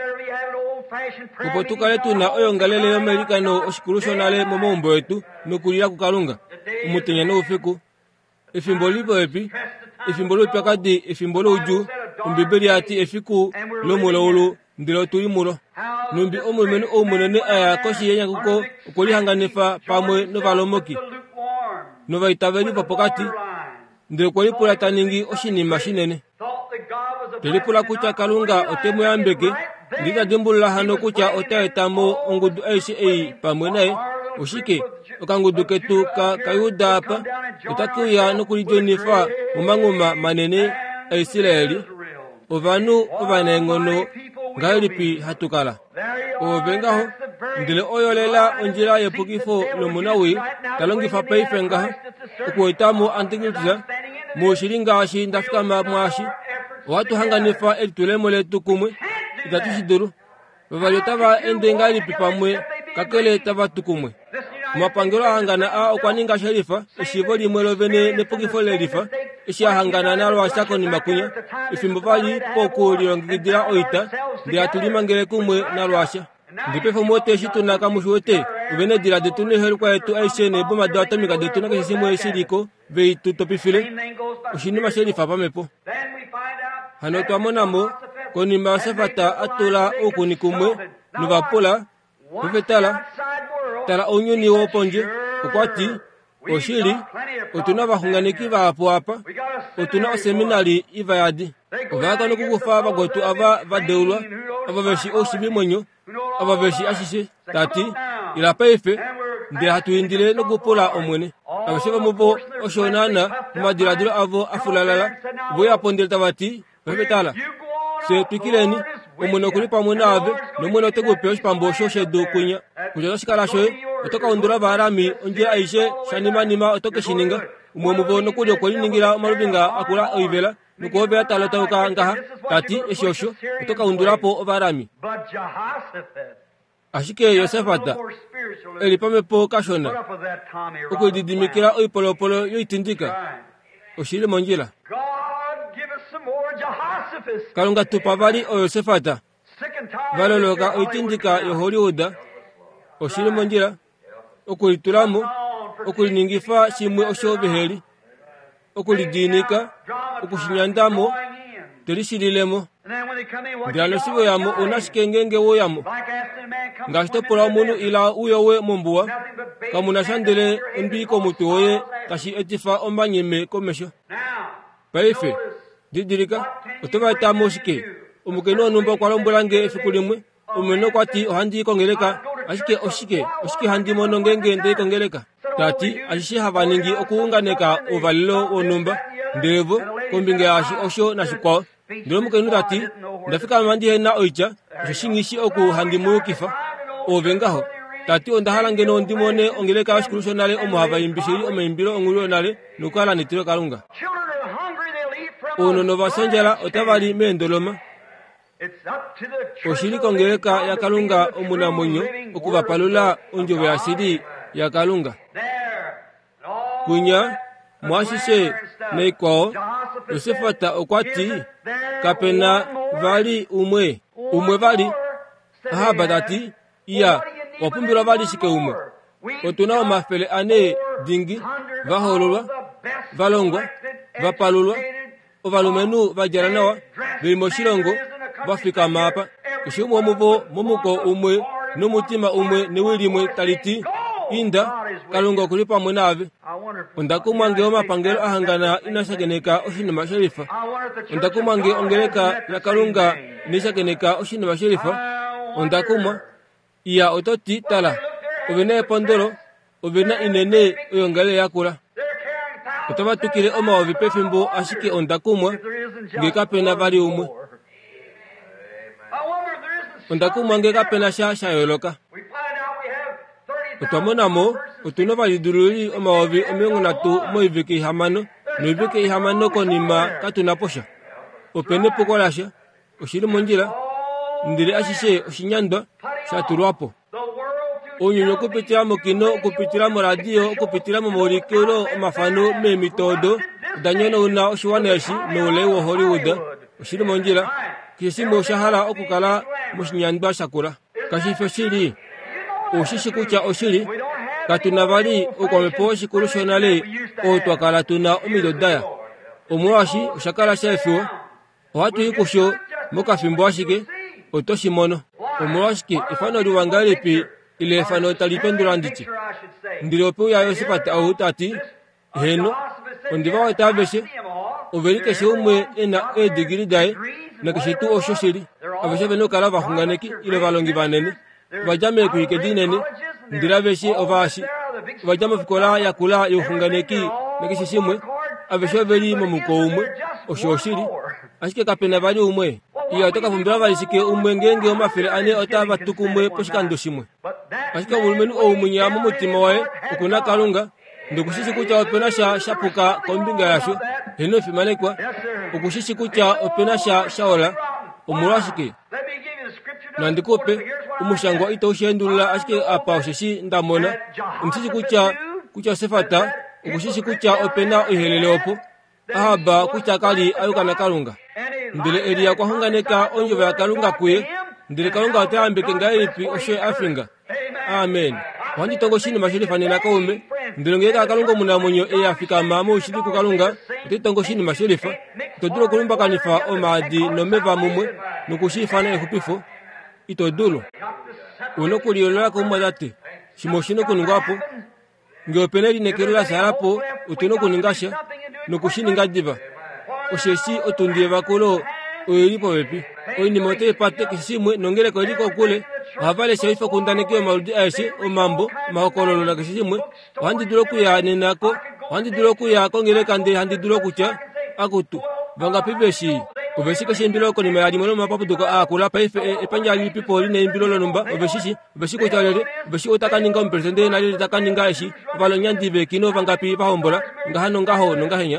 A: kupotukale tuna oyongalele yomelikano oshikurushonale momombo wetu nukulila kukalunga umutenya nuufiku ifimbo lipo epi ifimbo lupi akadi ifimbo luju umbibeli ati efiku lomulowulu ndilo tuli mulo numbi omumenu omunene aya koshi yenya kuko ukulihanganifa pamwe novalomoki nova itaveli popokati ndilo kolipula taningi oshinima shinene telipula kucha kalunga otemu yambeke ndita dimbula hano kucha otaetamo ongudu aishi ei pamwe nae ushike okangudu ketu ka kayuda apa utakuya nukulijonifa umanguma manene aisiraeli ovanu ovanengono ngailipi hatukala ovengaho ndile oyolela onjila yepukifo lomunawi talongifa paifengaha ukuitamu antigiltiza mushilingashi ndafikama mwashi watu hanganifa elitulemo letu kumwe itatushiduru vavaliotava ende ngailipi pamwe kakele tava tukumwe mapangelo ahangana a okwaninga sherifa ishivo limwe lovene nepukifo lelifa ishi ahangana nalo ashako ni makunya ifimbo vali poku lilongekidila oita ndi atulimangele kumwe nalo asha ndipefo mote shituna kamushuwete uvene dila detune helikwa yetu aishene boma do atomika detuna kashisimwe eshiliko veitu topifile ushinima sherifa pamepo hano twamonamo konima sefata atula okuni kumwe nuvapola uvetala tala onyuni woponje ukwati oshili otuna bahunganiki vapo apa otuna oseminari ivayadi ovaka nokukufa bagotu ava vadeulwa ava veshi oshibimonyo ava veshi ashishe tati ilapaife ndi hatuindile nokupola omwene abasheva mupo oshonana madiradilo avo afulalala boya pondele tavati vevetala se tukileni omwene okuli pamwe nave nomwene otegupe oshipambo shoshedu kunya kujala shikalasho otoka undura varami onje aishe shanimanima otoke shininga umwe muvo nokuli okoliningira omalubinga akula oivela nukuovela talo tauka ngaha tati eshosho otoka undurapo ovarami ashike Yosefata eli pamepo kashona okudidimikira oipolopolo yoitindika oshili monjila kalunga tupavali o Yosefata valoloka oitindika yo Hollywood oshili monjila okulitulamo okuliningifa shimwe oshoveheli okulidinika okushinyandamo telishililemo ndilano shivo yamo unashikengenge wo yamo ngashitopola omunu ila uyowe mombuwa kamuna shandele mbiko mutu oye kashi etifa ombanyime komesho paife didirika otovaitamo shike omukeni onumba kwalombulange efikulimwe omeno kwati ohandi kongeleka ashike oshike oshike handi mono ngenge ndi kongeleka tati ashishi havaningi okuunganeka ovalilo onumba ndevo kombinge ashi osho na shikwa ndilo mukeni tati ndafika mandi hena oicha shingishi oku handi mukifa ovengaho tati ondahala ngeno ndimone ongeleka ashikurushonale omuhava imbishiri omeimbilo ongulionale nukala nitiro kalunga ono novasonjala otavali meendoloma oshili kongeleka ya kalunga omuna monyo okuvapalula onjove asili ya kalunga kunya mwashishe neikwao Yosefata okwati kapena vali umwe umwe vali ahaba tati iya wapumbila vali shike umwe otuna omafele ane dingi vahololwa valongwa vapalulwa ovalumenu vajaranawa vilimoshilongo vafika mapa ishimwe muvo mumuko umwe numutima umwe niwilimwe taliti inda kalunga kuli pamwe nave ondakumwange omapangelo ahangana inashakeneka oshinima sherifa ondakumwange ongeleka ya kalunga nishakeneka oshinima sherifa ondakumwa iya ototi tala ovena epondolo ovena inene oyongale yakula otavatukile omaovi pefimbo ashike ondakumwa ngekapena vali umwe ondakumwa ngekapena sha shayoloka Otamonamo, otunova liduruli omaovi omengunatu moiviki hamano, noiviki hamano konima katunaposha. Opene pokolasha, oshiri monjila, ndire ashishe oshinyandwa, shaturwapo. Onyonyo kupitira mokino, kupitira mo radio, kupitira mo morikero, mafano, memitodo, danyono una oshiwaneshi, no lewo Hollywood, oshiri monjila, kisimo shahara okukala moshinyandwa shakura. Kashifo shiri, oshishi kucha oshiri, katunavali okwamepo shikuru shonale, otwakala tuna omidodaya. Omwashi, ushakala shefiwa, watu ikusho, moka fimbo ashike, otoshimono. Omwashiki, ifano liwangalipi, ile fano talipendula ndichi. Ndilopu ya yosipati au tati, heno, ondiva watabeshe, uverikeshe umwe ena e digiri dae, na kishitu oshoshiri, abeshe veno kala vahunganeki, ile valongi vanene, vajame kuike dinene, ndiraveshe ovashi, vajame fikola ya kula yohunganeki, na kishishimwe, abeshe veli mamuko umwe, oshoshiri, ashike kapena vali umwe, iya otoka fumbira valishike umwe ngenge omafere ane otava tukumwe poshikandoshimwe. Ashike ulumenu o umunyamu mutima wae, ukuna kalunga, ndukushishi kucha opena sha shapuka kombinga yasho, heno fimanekwa, ukushishi kucha opena sha shaola, omurashike. Nandikope, umushangwa ito ushendula ashike apa ushishi ndamona, umshishi kucha, kucha sefata, ukushishi kucha opena uhelele opo, ahaba kucha kali ayuka na kalunga. Ndile eria kwa hunganeka onjo ya kalunga kuye, ndile kalunga otambeke ngaipi oshe afinga. Amen. Wandi tongo shini mashiri fanina kaume, ndile ngeka kalunga munamonyo e Afrika mamu ushiri kukalunga, ndi tongo shini mashiri fa, itoduro kulumba kanifa omadi nomeva mumwe, nukushi fana ehupifo, itoduro. Unokuli yola kumbadate, shimoshino kunungapo, ngeopeneri nekerula sarapo, utuno kuningasha, nukushini ngadiva. Osheshi otundie bakolo oyiripo bepi oyini mote pate kisimwe nongere ko liko kule havale shaifa kundaneke maludi ashi o mambo makololo na kisimwe wandi duloku ya nenako wandi duloku ya kongere kande handi duloku cha akutu banga pibeshi obeshika shindiloko ni mayadi mono mapapu duka akula paife epanjali people ne imbilolo numba obeshishi obeshiko talele obeshi otakaninga mpersende na lile takaninga ashi valo nyandi be kino banga pi bahombola ngahano ngaho ngahenya.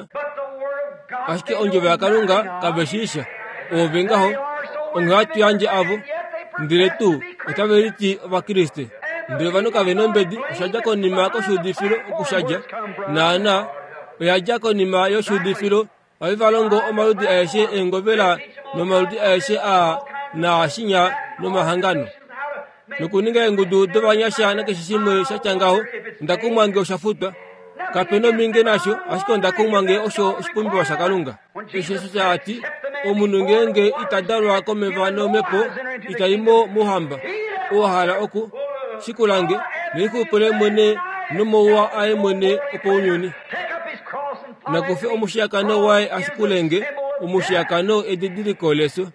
A: Ashike onjo ya kalunga kabeshisha obengaho ongatu yanje avo ndire tu utaveriti wa Kristo ndire vano kavenombedi ushaja ko nima ko shudifiro kushaja nana oyaja ko nima yo shudifiro avivalongo omaludi ayeshe engovela no maludi ayeshe a na shinya no mahangano nukuninga engudu dobanyasha na kishishimwe shachangaho ndakumwange oshafuta kapeno minge nasho ashiko ndakumwange osho spumbi wa shakalunga ishesu chaati omunungenge itadalwa komevano mepo itaimo muhamba ohala oku shikulange nikupule mwene numowa aye mwene oponyoni nakufe omushiyakano wae ashikulenge omushiyakano edidiri leso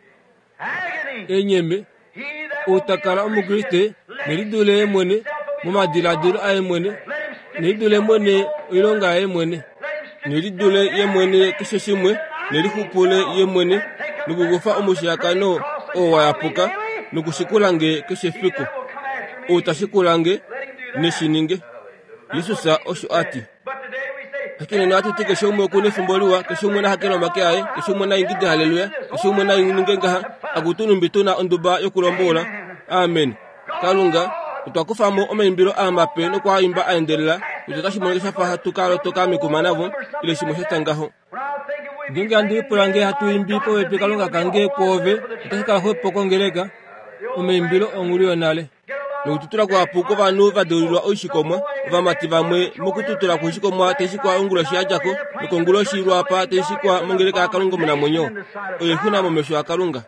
A: enyeme utakala omukriste neridule mwene mumadiladulu aye mwene neridule mwene ilonga aye mwene neridule ye mwene kisheshimwe nerikupule ye mwene nukugufa omushiyakano owayapuka nukushikulange kishefiko utashikulange nishininge Yesusa osho ati lakini na ati tike shomwe kune fumboliwa kishomwe na hakeno makiae kishomwe na ingide haleluya kishomwe na ingenga agutunu mbituna onduba yokulombola amen kalunga utakufamo omaimbiro amape no kwa imba aendelea utakashimonesha fa hatukalo toka mikumanavo ile shimoshetangaho nginga andi pulange hatu imbi po epe kalunga kange kove utakika hopo kongereka omaimbiro ongulio nale nukututura kwa puko vanu vadolilwa oshikomwa vamativa mwe mukututura kushikomwa teshikwa ongulo shiajako nukongulo shirwa pa teshikwa mongereka akalunga munamonyo oyehuna momesho akalunga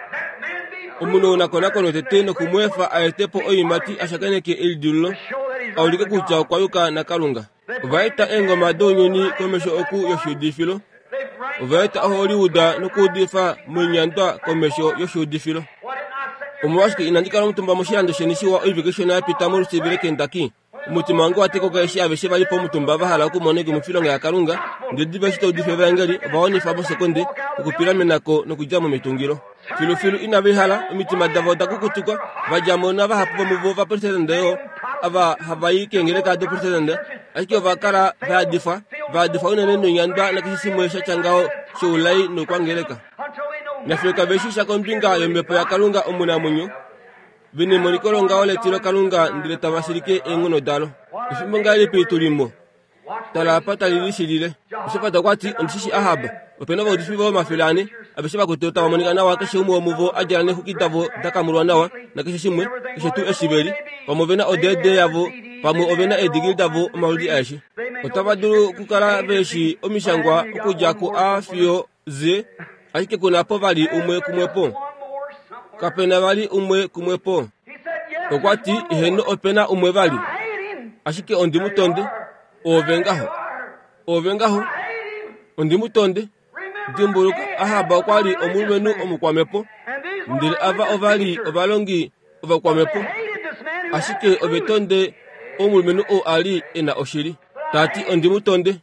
A: omuno nakona kono teteno kumwefa aetepo oyimati ashakaneke elidullo awulike kucha kwayuka nakalunga vaita engoma donyoni komesho oku yoshudifilo vaita Hollywood nukudifa munyandwa komesho yoshudifilo omwashiki inandikala mutumba mushirando shenishiwa oivekeshona yapita mu rusibire Kentucky umutima wangu wateko gashi abeshe balipo mutumba bahala ku monege mufilonga ya kalunga ndidi bashito difeva ngari baoni fabo sekonde ukupira menako nokujja mu mitungiro filu filu inabihala imitima davoda kukutuka bajamo na bahapo mu bova president yo ava havai kengeleka do pretende ashike vakara va difa va difa unene no nyanda na kisi mwesha changao shulai no kwangeleka na fika beshi shakompinga yomepo ya kalunga omuna munyo bini monikolo ngawole tiro kalunga ndile tabashirike engono dalo ifimanga ile pitulimo tala pata lilishilile usipata kwati onsishi ahaba opena ba udisibo mafilani abishiba kutota wamonika na wakashi umu muvo ajalane hukitavo dakamurwa nawa na kishimwe kishetu esibeli pamovena odede yavo pamu ovena edigildavo maudi ashi otabaduru kukala beshi omishangwa okujaku afio ze ashike kuna povali umwe kumwepo kapena vali umwe kumwepo okwati iheno opena umwe vali ashike ondimutonde ovengaho ovengaho ondimutonde dimbuluka ahaba kwali omulwenu omukwamepo ndile ava ovali ovalongi ovakwamepo ashike ovetonde omulwenu o ali ena oshiri tati ondimutonde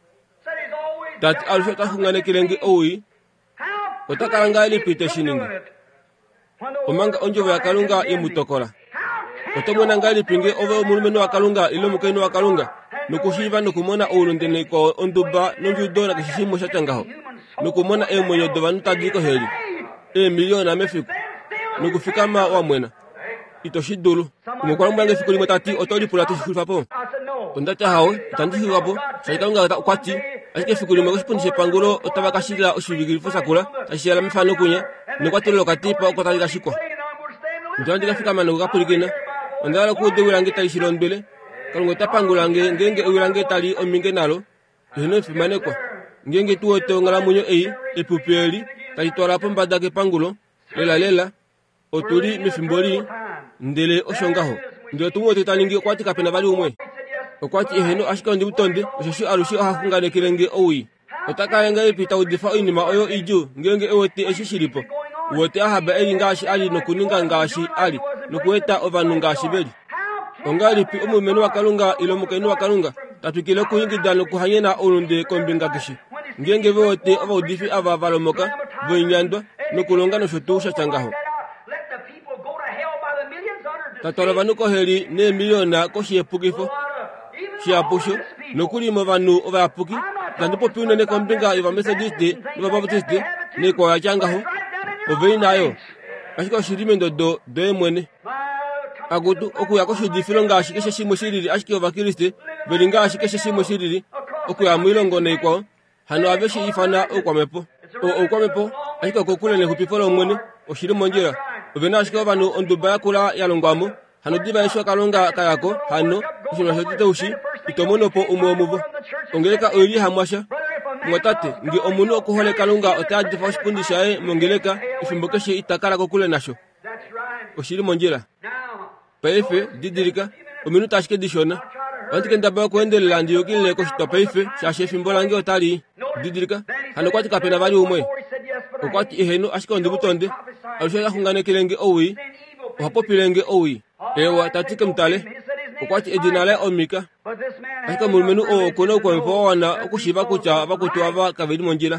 A: tati alusho tahungane kilenge owi otakalanga ili pite shiningi omanga onjovo ya kalunga imutokola otomwena ngali pinge ove omulumeno wa kalunga ilo mukeno wa kalunga nukushiva nukumona ulundene ko onduba nonjudo na kishishimo shatangaho nukumona emwenyo dova nutadiko heli e miliona mefiku nukufikama wa mwena itoshidulu umukwala mwange fiku limwe tati otoli pula tishifapo ondata hao itandihi wapo shaikalunga kwati ashike fiku limwe kushipundishe pangulo otabakashila oshibigilifu sakula tashiyala mifano kunya nukwatilo katipa okotalika shikwa njandika fikama nukapulikina ondala kude wilange tali shilondele kalunga tapangulange ngenge wilange tali ominge nalo hino fimane kwa ngenge tuote ngala munyo ei epupeli tali twala pombada ke pangulo lela lela otuli mifimboli ndele oshongaho ndio tumote talingi kwati kapena bali umwe okwati hino ashika ndi butonde oshishu alushi ahafungane kilenge owi otakalenga ipita udifa inima oyo iju ngenge ewote eshishilipo wote ahaba eli ngashi ali nokuninga ngashi ali nokueta ovanu ngashi beli ongali pi omumeno wa kalunga ilo mukeno wa kalunga tatukile kuyingida nokuhanyena olunde kombinga kishi ngenge wote ova udifi ava valomoka voinyandwa nokulonga noshotusha changaho tatolo vanuko heli ne miliona ko shiepukifo shiapusho nokulimo vanu ovapuki tandipo piune ne kombinga iva mesediste iva baptiste ne kwa changaho oveinayo ashiko shirime ndodo doe mwene agudu okuya ko shidifilo ngashi keshe shimo shiriri ashiki ova kriste belinga ashike shimo shiriri okuya mwilongo ne kwa hano aveshi ifana okwamepo okwamepo ashiko kokule ne hupifolo mwene oshiri monjera ovena ashiko vanu onduba yakula yalongwamo hano diba yesho kalonga kayako hano shino shotite ushi itomonopo umuomuvo ongeleka oili hamwasha mwatate ngi omuno okuhole kalunga otadi fa shipundishae mongeleka ifimbokeshe itakala kokule nasho oshiri monjera paife didirika ominu tashike dishona wantike ndaba kuendelela ndiyo kile ko shitopaife shashe fimbolange otali didirika hano kwati kapena bali umwe okwati iheno ashika ndibutonde alusha yahungane kilenge owi ohapopilenge owi ewa tatike mtale okwati edinale omika ashika mulmenu o kono kwa mfawana okushiba kucha bakutu ava kavili monjira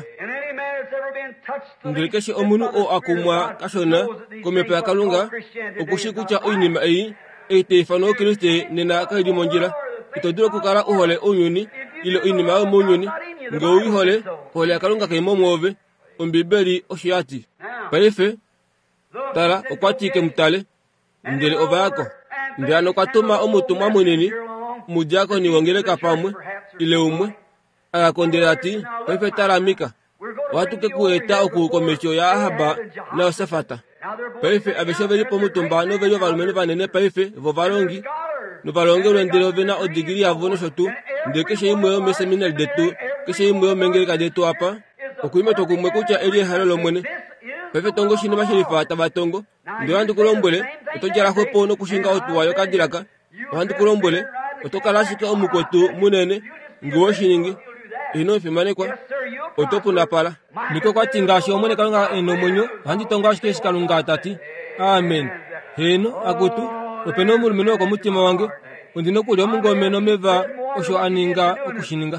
A: ndilekeshe omunu o akumwa kashona komepe kalunga okushikucha oinima ei ete fano kriste nena kaidi monjira itoduro kukara uhole onyuni ile oinima o monyuni ngowi hole hole kalunga kaimo mwove ombibeli oshiati paife tala okwati ke mtale ndele ovako ndiano kwatuma omutumwa mweneni mujako ni wongeleka pamwe ile umwe akakonderati paife tala mika watu ke kueta okukomecho ya ahaba na osafata paife abeshobeli pomutumba no velyo valumene vanene paife vo valongi no valonge urendele ovena odigiri yavono shotu ndekeshe imwe ome seminari detu keshe imwe omengeleka detu apa okuime tokumwe kucha eli halolo mwene paife tongo shini bashirifa tabatongo ndio andu kulombole otojara hopo no kushinga otuwa yo kadilaka andu kulombole otokalashika omukwetu munene nguwo shiningi ino fimane kwa otopu na pala niko kwati ngashi omone kalunga eno monyo handi tongo ashike shikalunga tati amen heno akutu openo mulumeno ko mutima wange undino kuli omungomeno meva osho aninga okushininga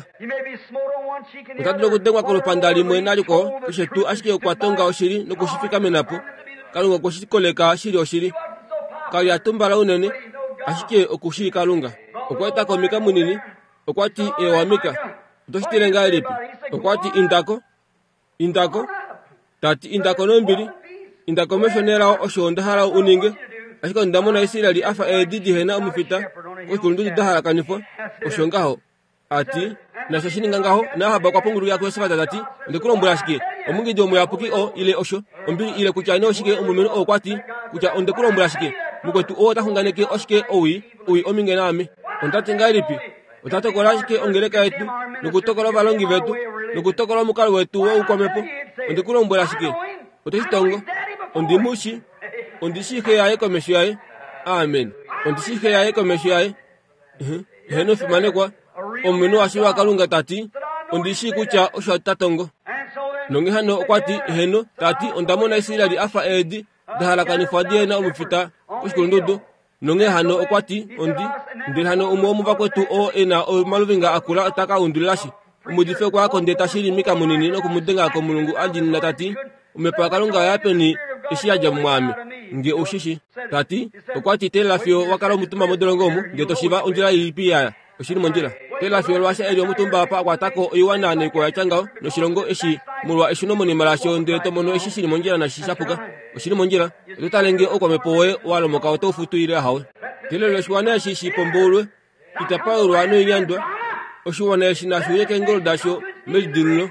A: utadilo kudengwa ko lupandali mwene aliko kushetu ashike kwatonga oshiri no kushifika menapo kalunga kushikoleka shiri oshiri kali atumbala unene ashike okushi kalunga okwata komika munini okwati ewamika utoshitile ngalipi okwati indako indako tati indako nombili indako meshonera osho ndahala uninge ashika ndamona Isirayeli afa edidi hena umufita okulundu dahala kanifo osho ngaho ati na shashini ngaho na haba kwa punguru yako yosifata tati ndikulombula ashike omungi dio muyapuki o ile osho ombili ile kuchane oshike omumeno okwati kucha ondekulombula ashike mukwetu o tahunganeke oshike owi owi ominge nami ondati ngalipi utatokola ashike ongeleka yetu nukutokola balongi betu nukutokola mukalo wetu wo ukomepo ondikulombula ashike oteshitongo ondimushi ondishike yaye komesho yaye amen ondishike yaye komesho yaye heno fimane kwa omeno ashiwa kalunga tati ondishi kucha osho tatongo nonge hano kwati heno tati ondamona Isirayeli afa edi dahala kanifadie na umufita kushikundudu nonge hano okwati ondi ndil hano umo muva kwetu o ena o maluvinga akula taka undulashi umudife kwa konde tashiri mika munini no kumudenga ko mulungu ajini na tati umepa kalunga yapeni ishiaja mwami nge oshishi tati okwati tela fio wakala mutuma modolongomu nge toshiba unjira yipia oshiri monjira tela fio lwasha eri omutumba pa kwatako iwana ne ko yachanga no shirongo eshi mulwa eshino moni malasho nde to mono eshi shiri monjira na shishapuka oshiri monjira tutalenge okwamepowe walo moka to futu ile hawe tele lwashwana shishi pombulwe itapaulo anu inyandwa oshuwana eshi na shuyeke ngol dasho meldinlo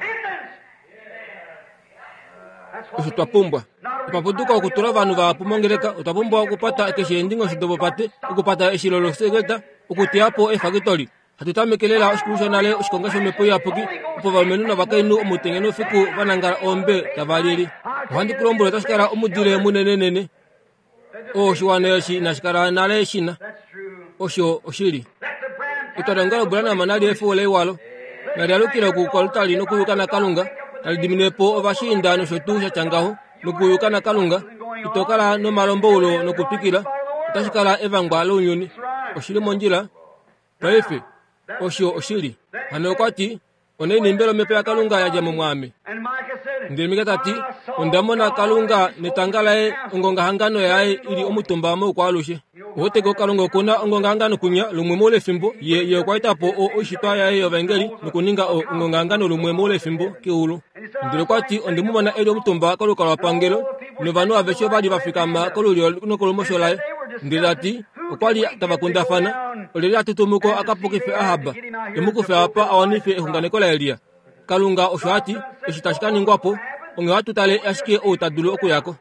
A: osho twapumbwa twapuduka okutura vanhu vapumongereka utapumbwa okupata ekeshendingo shidobo pate okupata eshilolo segeta okutiapo efagitori hatutamekelela oshikurushonale oshikongasho mepo yapuki opo vamenu na vakainu omutengeno fiku vanangala ombe tavalili ohandi kulombula tashikala omudile munenenene oshiwana eshi nashikala nale eshina osho oshili utarangala bulana manali efu ole walo nalialukile okukwalutali nokuyukana kalunga talidiminepo ovashinda noshotu shachangaho nokuyukana kalunga itokala nomalombo nokupikila utashikala evangwa lunyuni oshili monjila paife osho oshili hano kwati oneni mbelo mepe ya kalunga yaja mumwami ndimika tati ondamona kalunga netangalae ongonga hangano yae ili omutumba mo kwalushe otego kalunga kuna ongonga hangano kunya lumwe mole fimbo ye ye kwaitapo o oshitwa yae yovengeli nukuninga ongonga hangano lumwe mole fimbo kiulu ndilo kwati ondimumana eli omutumba kaluka lwa pangelo novanu avesho bali bafikama kolulyo nokolomosholai ndilati okwali tabakundafana oleli atutumuko akapukife ahaba emukufe apa awanife ehunganeko la Elia kalunga oshati eshitashikani ngwapo onge watutale ashike otadulu okuyako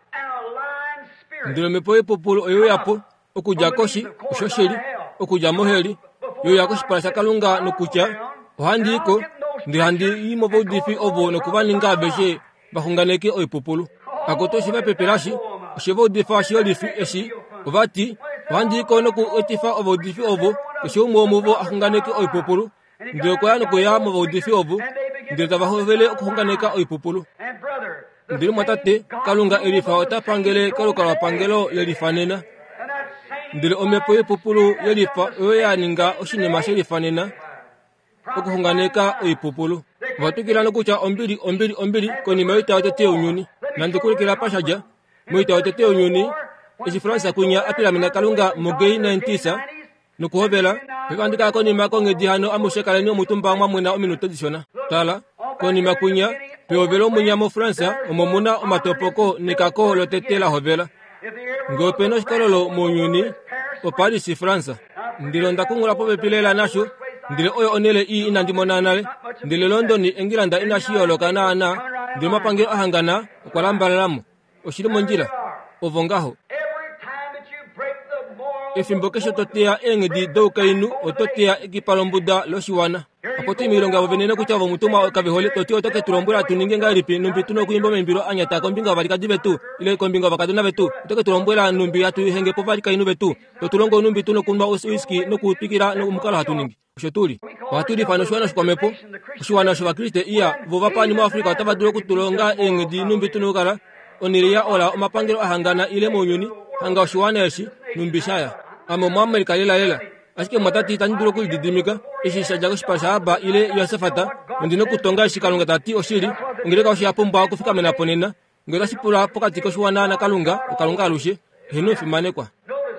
A: ndilo mepo populo oyo yapo okujakoshi oshosheli okujamoheli yo yakoshi para kalunga nokucha ohandiko ndihandi imo bodifi ovo nokuvaninga beshe bahunganeke oipopolo akotoshi bapepelashi oshevo difashi olifi eshi ovati wandiko noku etifa ovo difi ovo oshomo movo ahunganeke oipopolo ndilo kwa no kuya movo difi ovo ndilo tabahovele okuhunganeka oipopolo ndilo matate kalunga elifa otapangele kaluka lwa pangelo lelifanena ndilo omepo yepopolo yelifa oyaninga oshinema shelifanena okuhunganeka oipopolo vatukila nokucha ombili ombili ombili konima yoita otete unyuni nandikulikila pashaja moita otete unyuni eshifransa kunya apilamina kalunga mogei naintisa nukuhovela pevandika konima kongedi hano amushekaleni omutumba mwamwena ominuto dishona tala konima kunya peovela omunya mo Fransa omomuna omatopoko nikako lotete la hovela ngopeno shikololo monyuni oparisi Fransa ndilo ndakungula po bepilela nasho ndile oyo onele i inandimonanale ndile Londoni Engilanda inashiyoloka ana ndile mapangelo ahangana okwalambalalamo oshili monjila ovongaho efimbo kesho totea engedi doukainu ototea ekipalombuda loshiwana apoti milonga vovenene kucha vomutuma kavihole toti otoke tulombula tuninge ngalipi numbi tuno kuimbo membiro anyata kombinga valikadi vetu ile kombinga vakaduna vetu otoke tulombula numbi atu henge po valikainu vetu totulongo numbi tuno kunwa whisky nokupikira nomukalo hatuningi shotuli watuli fano shwana shikomepo shwana shwa Kriste iya vovapani mu Afrika tabaduro kutulonga engedi numbi tuno kala oniria ola omapangelo ahangana ile monyuni hanga shwana eshi numbi shaya amo muammeri kalela lela asike matati tandulo kulididimika ishi shajago shipashaba ile yosefata ndino kutonga shikalunga tati oshili ngireka oshiyapomba kufika menaponena ngera shipura pokati ko shwana na kalunga ukalunga alushe hino fimane kwa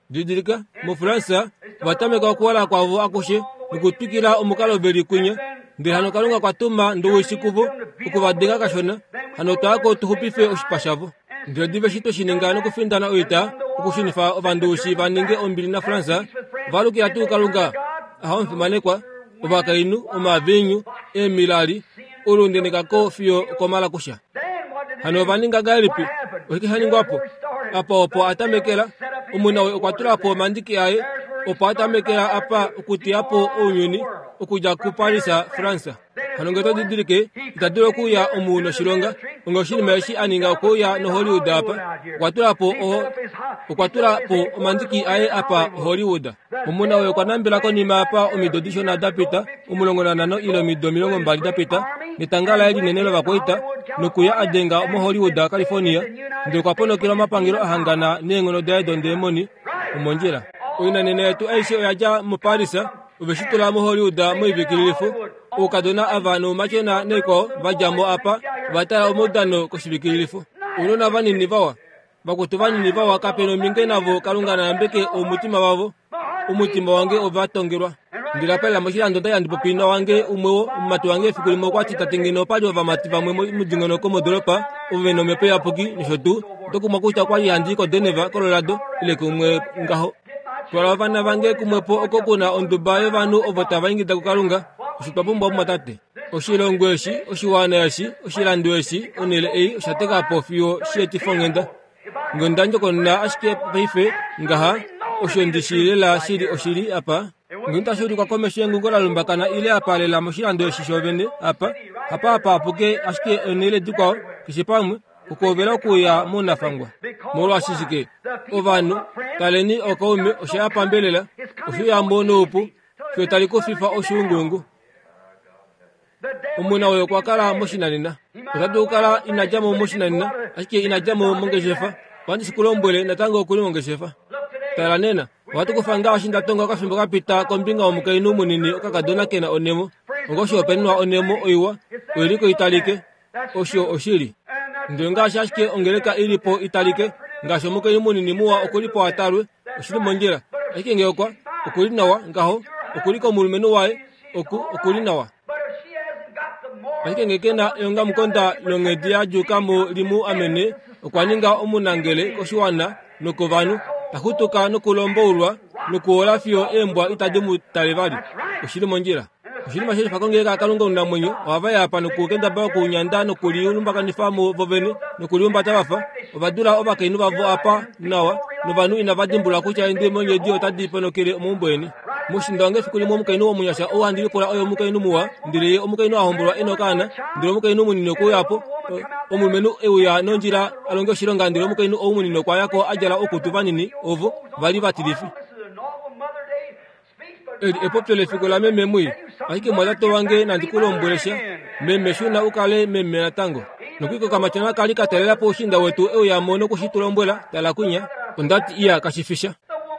A: didirika mu Fransa batameka kuwala kwavo akushe nikutwikila omukalo beli kunya ndi hano kalunga kwatuma ndo wishikuvo ukuvadinga kashona hano tako tuhupife ushipashavo ndio dive shito shiningano kufindana oita ukushinifa ovandushi vaninge ombili na Fransa valuki atu kalunga ahomfi manekwa obakainu omavinyu emilali ulundenekako fiyo komala kusha hano vaninga galipi ohikihaningwapo apa opo atamekela umunawe okwatulapo mandiki aye opo atamekela apa ukuti apo unyuni ukuja kupalisa Fransa hano ngeto didirike itadiro kuya omuno shilonga ngoshini meshi aninga kuya no Hollywood apa okwatulapo oho okwatulapo mandiki aye apa Hollywood umunawe okwanambila ko nima apa omidodisho na dapita umulongona nano ilo mido milongo mbali dapita nitangala yali nenelo bakoita nukuya adenga omo Hollywood California ndio kwapono kilo mapangiro ahangana nengono daido ndemoni umonjira uina nene tu aisho yaja mu Paris ubeshitula mu Hollywood mu ibikilifu ukadona avano machena neko bajamo apa bata omodano koshibikilifu unona vani nivawa bakutuvani nivawa kapeno minge navo kalungana nambeke omutima wavo umutima wange ovatongerwa ndilapela moshila ndonda yandipo pino wange umwewo matu wange fikulimo kwati tatingino pali ova mativa mwemo mudingono komo doropa uveno mepe ya puki nishotu tokumakucha kwali yandi ko Denver Colorado ile kumwe ngaho kwa vana vange kumwepo okokuna ondubayo vanu ovota vaingida kukalunga ushipapumba mumatate oshilongweshi oshiwanayashi oshilandweshi onele ei oshateka pofio shietifongenda ngondanjo konna ashike paife ngaha oshondishilela shiri oshiri apa ngunta shuri kwa komeshe ngungola lumbakana ile apa lela moshilandweshi shovene apa apa apa apuke ashike onele dukwa kishipamwe kukovela kuya munafangwa molo ashishike ovanu taleni okaume oshapambelela oshuyambono upu fyotaliko fifa oshungungu umuna oyo kwakala moshinanina utadukala inajamo moshinanina ashike inajamo mongeshefa wandi sikulombwele natango okuli mongeshefa tala nena watu kufanga washinda tonga kafimbo kapita kombinga omukainu munini okakadona kena onemo ngosho openwa onemo oiwa oiliko italike osho oshiri ndio ngasha ashike ongeleka ilipo italike ngasho mukainu munini muwa okulipo atarwe oshiri monjera ashike ngeokwa okulinawa ngaho okuliko mulumenu wae oku okulinawa ashike ngekena yonga mukonda longedia jukamo limu amene okwaninga omunangele koshiwana nokovanu tahutuka nokulomboulwa nokuolafio embwa itadimu talevali oshiri monjira oshiri masheshi pakongeka kalunga unamwenyo wavaya apa nokukenda ba kunyanda nokuliulumba kanifamo vovene nokuliumba tabafa obadura obakainu bavo apa nawa novanu inavadimbula kucha ndi monye dio tadiponokele omumbweni mushindange fikuli mu mukainu omunyasha owandili pola oyo mukainu muwa ndile omukainu ahombulwa enokana ndile omukainu munino kuyapo omumenu euya nonjira alonge oshilonga ndile omukainu omunino kwayako ajala okutuvanini ovo bali batilifi epopele fikola meme mui ashike mwatato wange nandikulombwelesha meme shuna ukale meme natango nokiko kamachana kali katelela po ushinda wetu euya mono kushitulombwela talakunya ondati iya kashifisha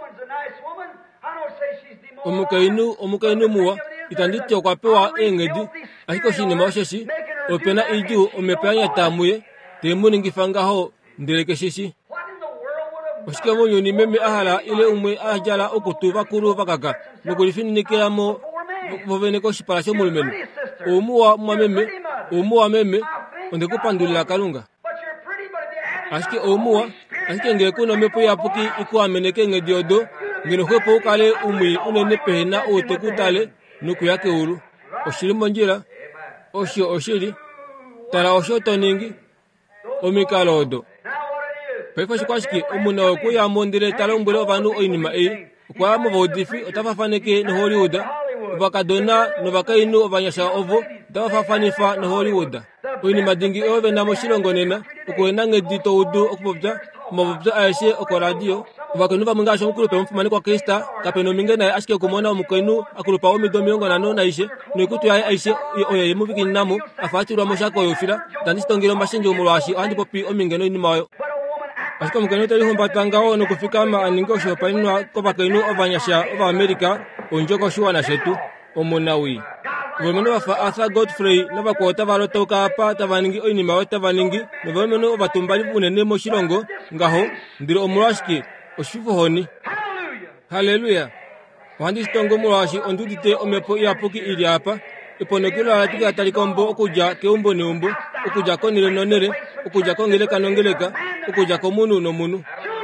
A: omukainu omukainu muwa itandityo kwapewa engedi ahiko shine mawasheshi opena iju omepanya tamuye temuningifangaho ndelekeshishi oshike munyuni meme ahala ile umwe ajala okutuva kuru vakaka nokulifinikiramo vovene koshipala shomulumenu omuwa mwa meme omuwa meme ondekupandulila kalunga ashike omuwa ashike ngekuno mepo yapuki ikuameneke ngediodo ngino hwepo ukale umwi unene pehena utekutale nuku yake ulu oshiri monjira oshio oshiri tala oshoto ningi omikalodo pefa shikwashiki umuna okuya mondire tala umbule ovanu oinima ei kwa muvodifi otafafaneke no Hollywood vakadona no vakainu ovanyasha ovo tafafanifa no Hollywood oinima dingi ove na moshilongonena okuena ngedito udu okupopja mavopja aishe oko radio vakenu vamungasho mukulupe mfumani kwa Krista kapeno minge naye ashike kumona omukenu akulupa omido miongo nano naishe noikutu yae aishe oye muvikini namu afatirwa moshako yofira dandisitongilo mbashinji umulwashi andi popi omingeno inimayo ashike omukenu tali humbatangao nokufika aninge oshopainwa kovakenu ovanyasha ova Amerika onjoko shuwana shetu omunawi vomeno vafa Arthur Godfrey navakuota valotoka apa tavaningi oinima yo tavaningi novomeno ovatumbali vunene moshilongo ngaho ndilo omulwashike oshifuhoni Haleluya. Wandi stongo mwashi ondudite omepo iapuki ili hapa. Iponokilo alatika atalikombo okuja keumbo ni umbo. Okuja konile nonere. Okuja kongeleka nongeleka. Okuja komunu no munu.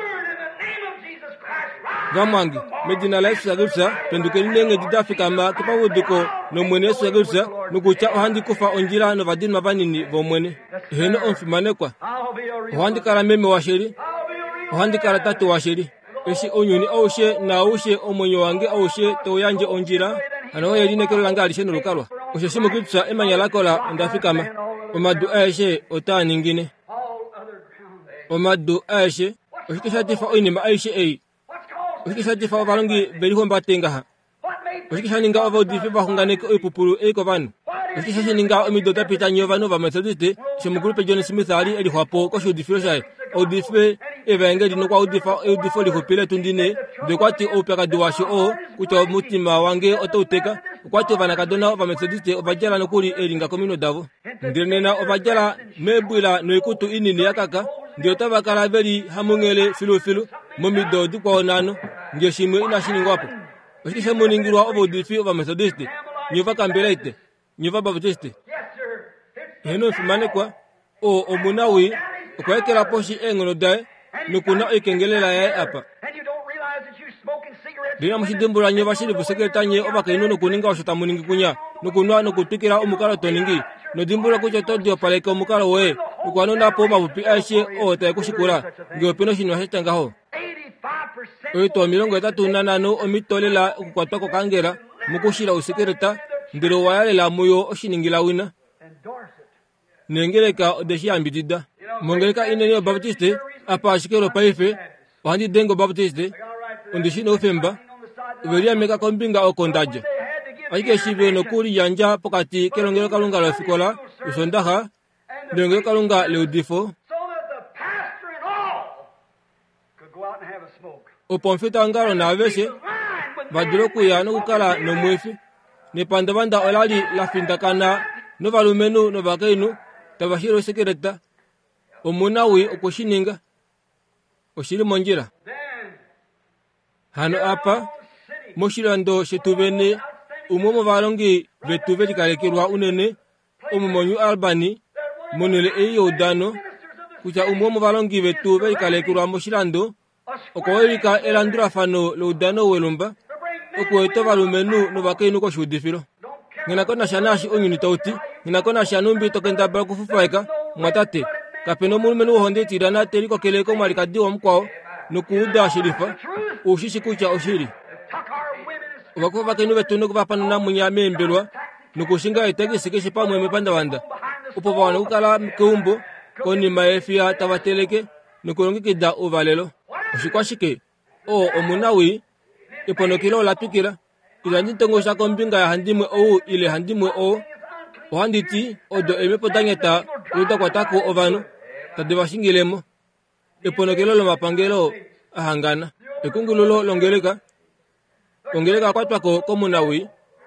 A: Gamangi. Medina life sagirsa. Penduke nenge didafika ma. Kipa wudiko no mwene sagirsa. Nukucha wandi kufa onjila no vadin mabanini vomwene. Heno onfimane kwa. Wandi karameme washeri. Wandi karatatu washeri. Esi onyuni aushe na aushe omonyo wange aushe to yanje onjira ano yeline kero langa alishe nurukalwa oshe simu kitsa emanya lakola ndafikama omadu aishe otani ngine omadu aishe oshikisha tifa oinima aishe ei oshikisha tifa balongi beliho mbatenga ha oshikisha ninga obodifi bahungane ko ipupulu eko banu oshikisha ninga omidota pitanyo banu ba methodiste shemugrupe John Smith ali eli hwapo ko shodifiro shaye odife evangeli no kwa odifa odifo li kopile tundine de kwati opera duwashi o kuto mutima wange ototeka kwati bana kadona ba methodiste obajala no kuri elinga komino davo ndirnena obajala mebwila no ikutu inini yakaka ndio tabakala beli hamungele filofilu momido dikwa nano ndio shimwe ina shiningo oshikisha muningirwa obodifi oba methodiste nyova kambelete nyova baptiste heno fimane kwa o omunawi okwekera poshi engono dai nukuna ikengelela yae apa dina mushidimbura nyoba shiri busekretanye obaka ino nukuninga oshota muningi kunya nukunwa nukutikira omukalo toningi nodimbura kucho todio paleka omukalo we nukwano napo mabupi aishe o tae kushikura ngiopino shino hashitangaho oito milongo etatu nanano omitolela okukwatwako kangera mukushira usekreta ndiro wayalela muyo oshiningila wina nengeleka odeshiyambidida mongeleka inene baptiste apa shikero paife wandi dengo baptiste ondishino ofemba veria meka kombinga okondaje aike shibe no kuri yanja pokati kelongero kalunga la fikola usondaha ndengero kalunga leudifo oponfita ngaro na aveshe baduro kuya no kukala no mwefi ne pandabanda olali la findakana no valumenu no bakainu tabashiro sekereta omunawi okoshininga oshiri monjira hano apa moshirando shetubene umomo balongi betubeli kalekirwa unene omumonyu albani monele eyo dano kuja umomo balongi betubeli kalekirwa moshirando okowelika elandura fano lo dano welumba okweto balumenu no bakainu ko shudifiro ngina kona shanashi onyuni tauti ngina kona shanumbi tokenda ba kufufaika mwatate kapeno mulumenu honde tirana teriko keleko malikadi omkwao nukuuda shirifa ushishi kucha oshiri wako bakenu betuno kubapana na munyame mbelwa nukushinga itegisikishe pamwe mepanda wanda upo bwana ukala kumbo koni maefia tawateleke nukulongikida uvalelo ushikwashike o omunawi iponokilo lapikira ilandi tongo shako mbinga ya handimwe o ile handimwe o ohanditi odo emepotangeta uta kwatako ovano tadebashingilemo eponokelo lo mapangelo ahangana ekungululo longeleka longeleka kwatwako komunawi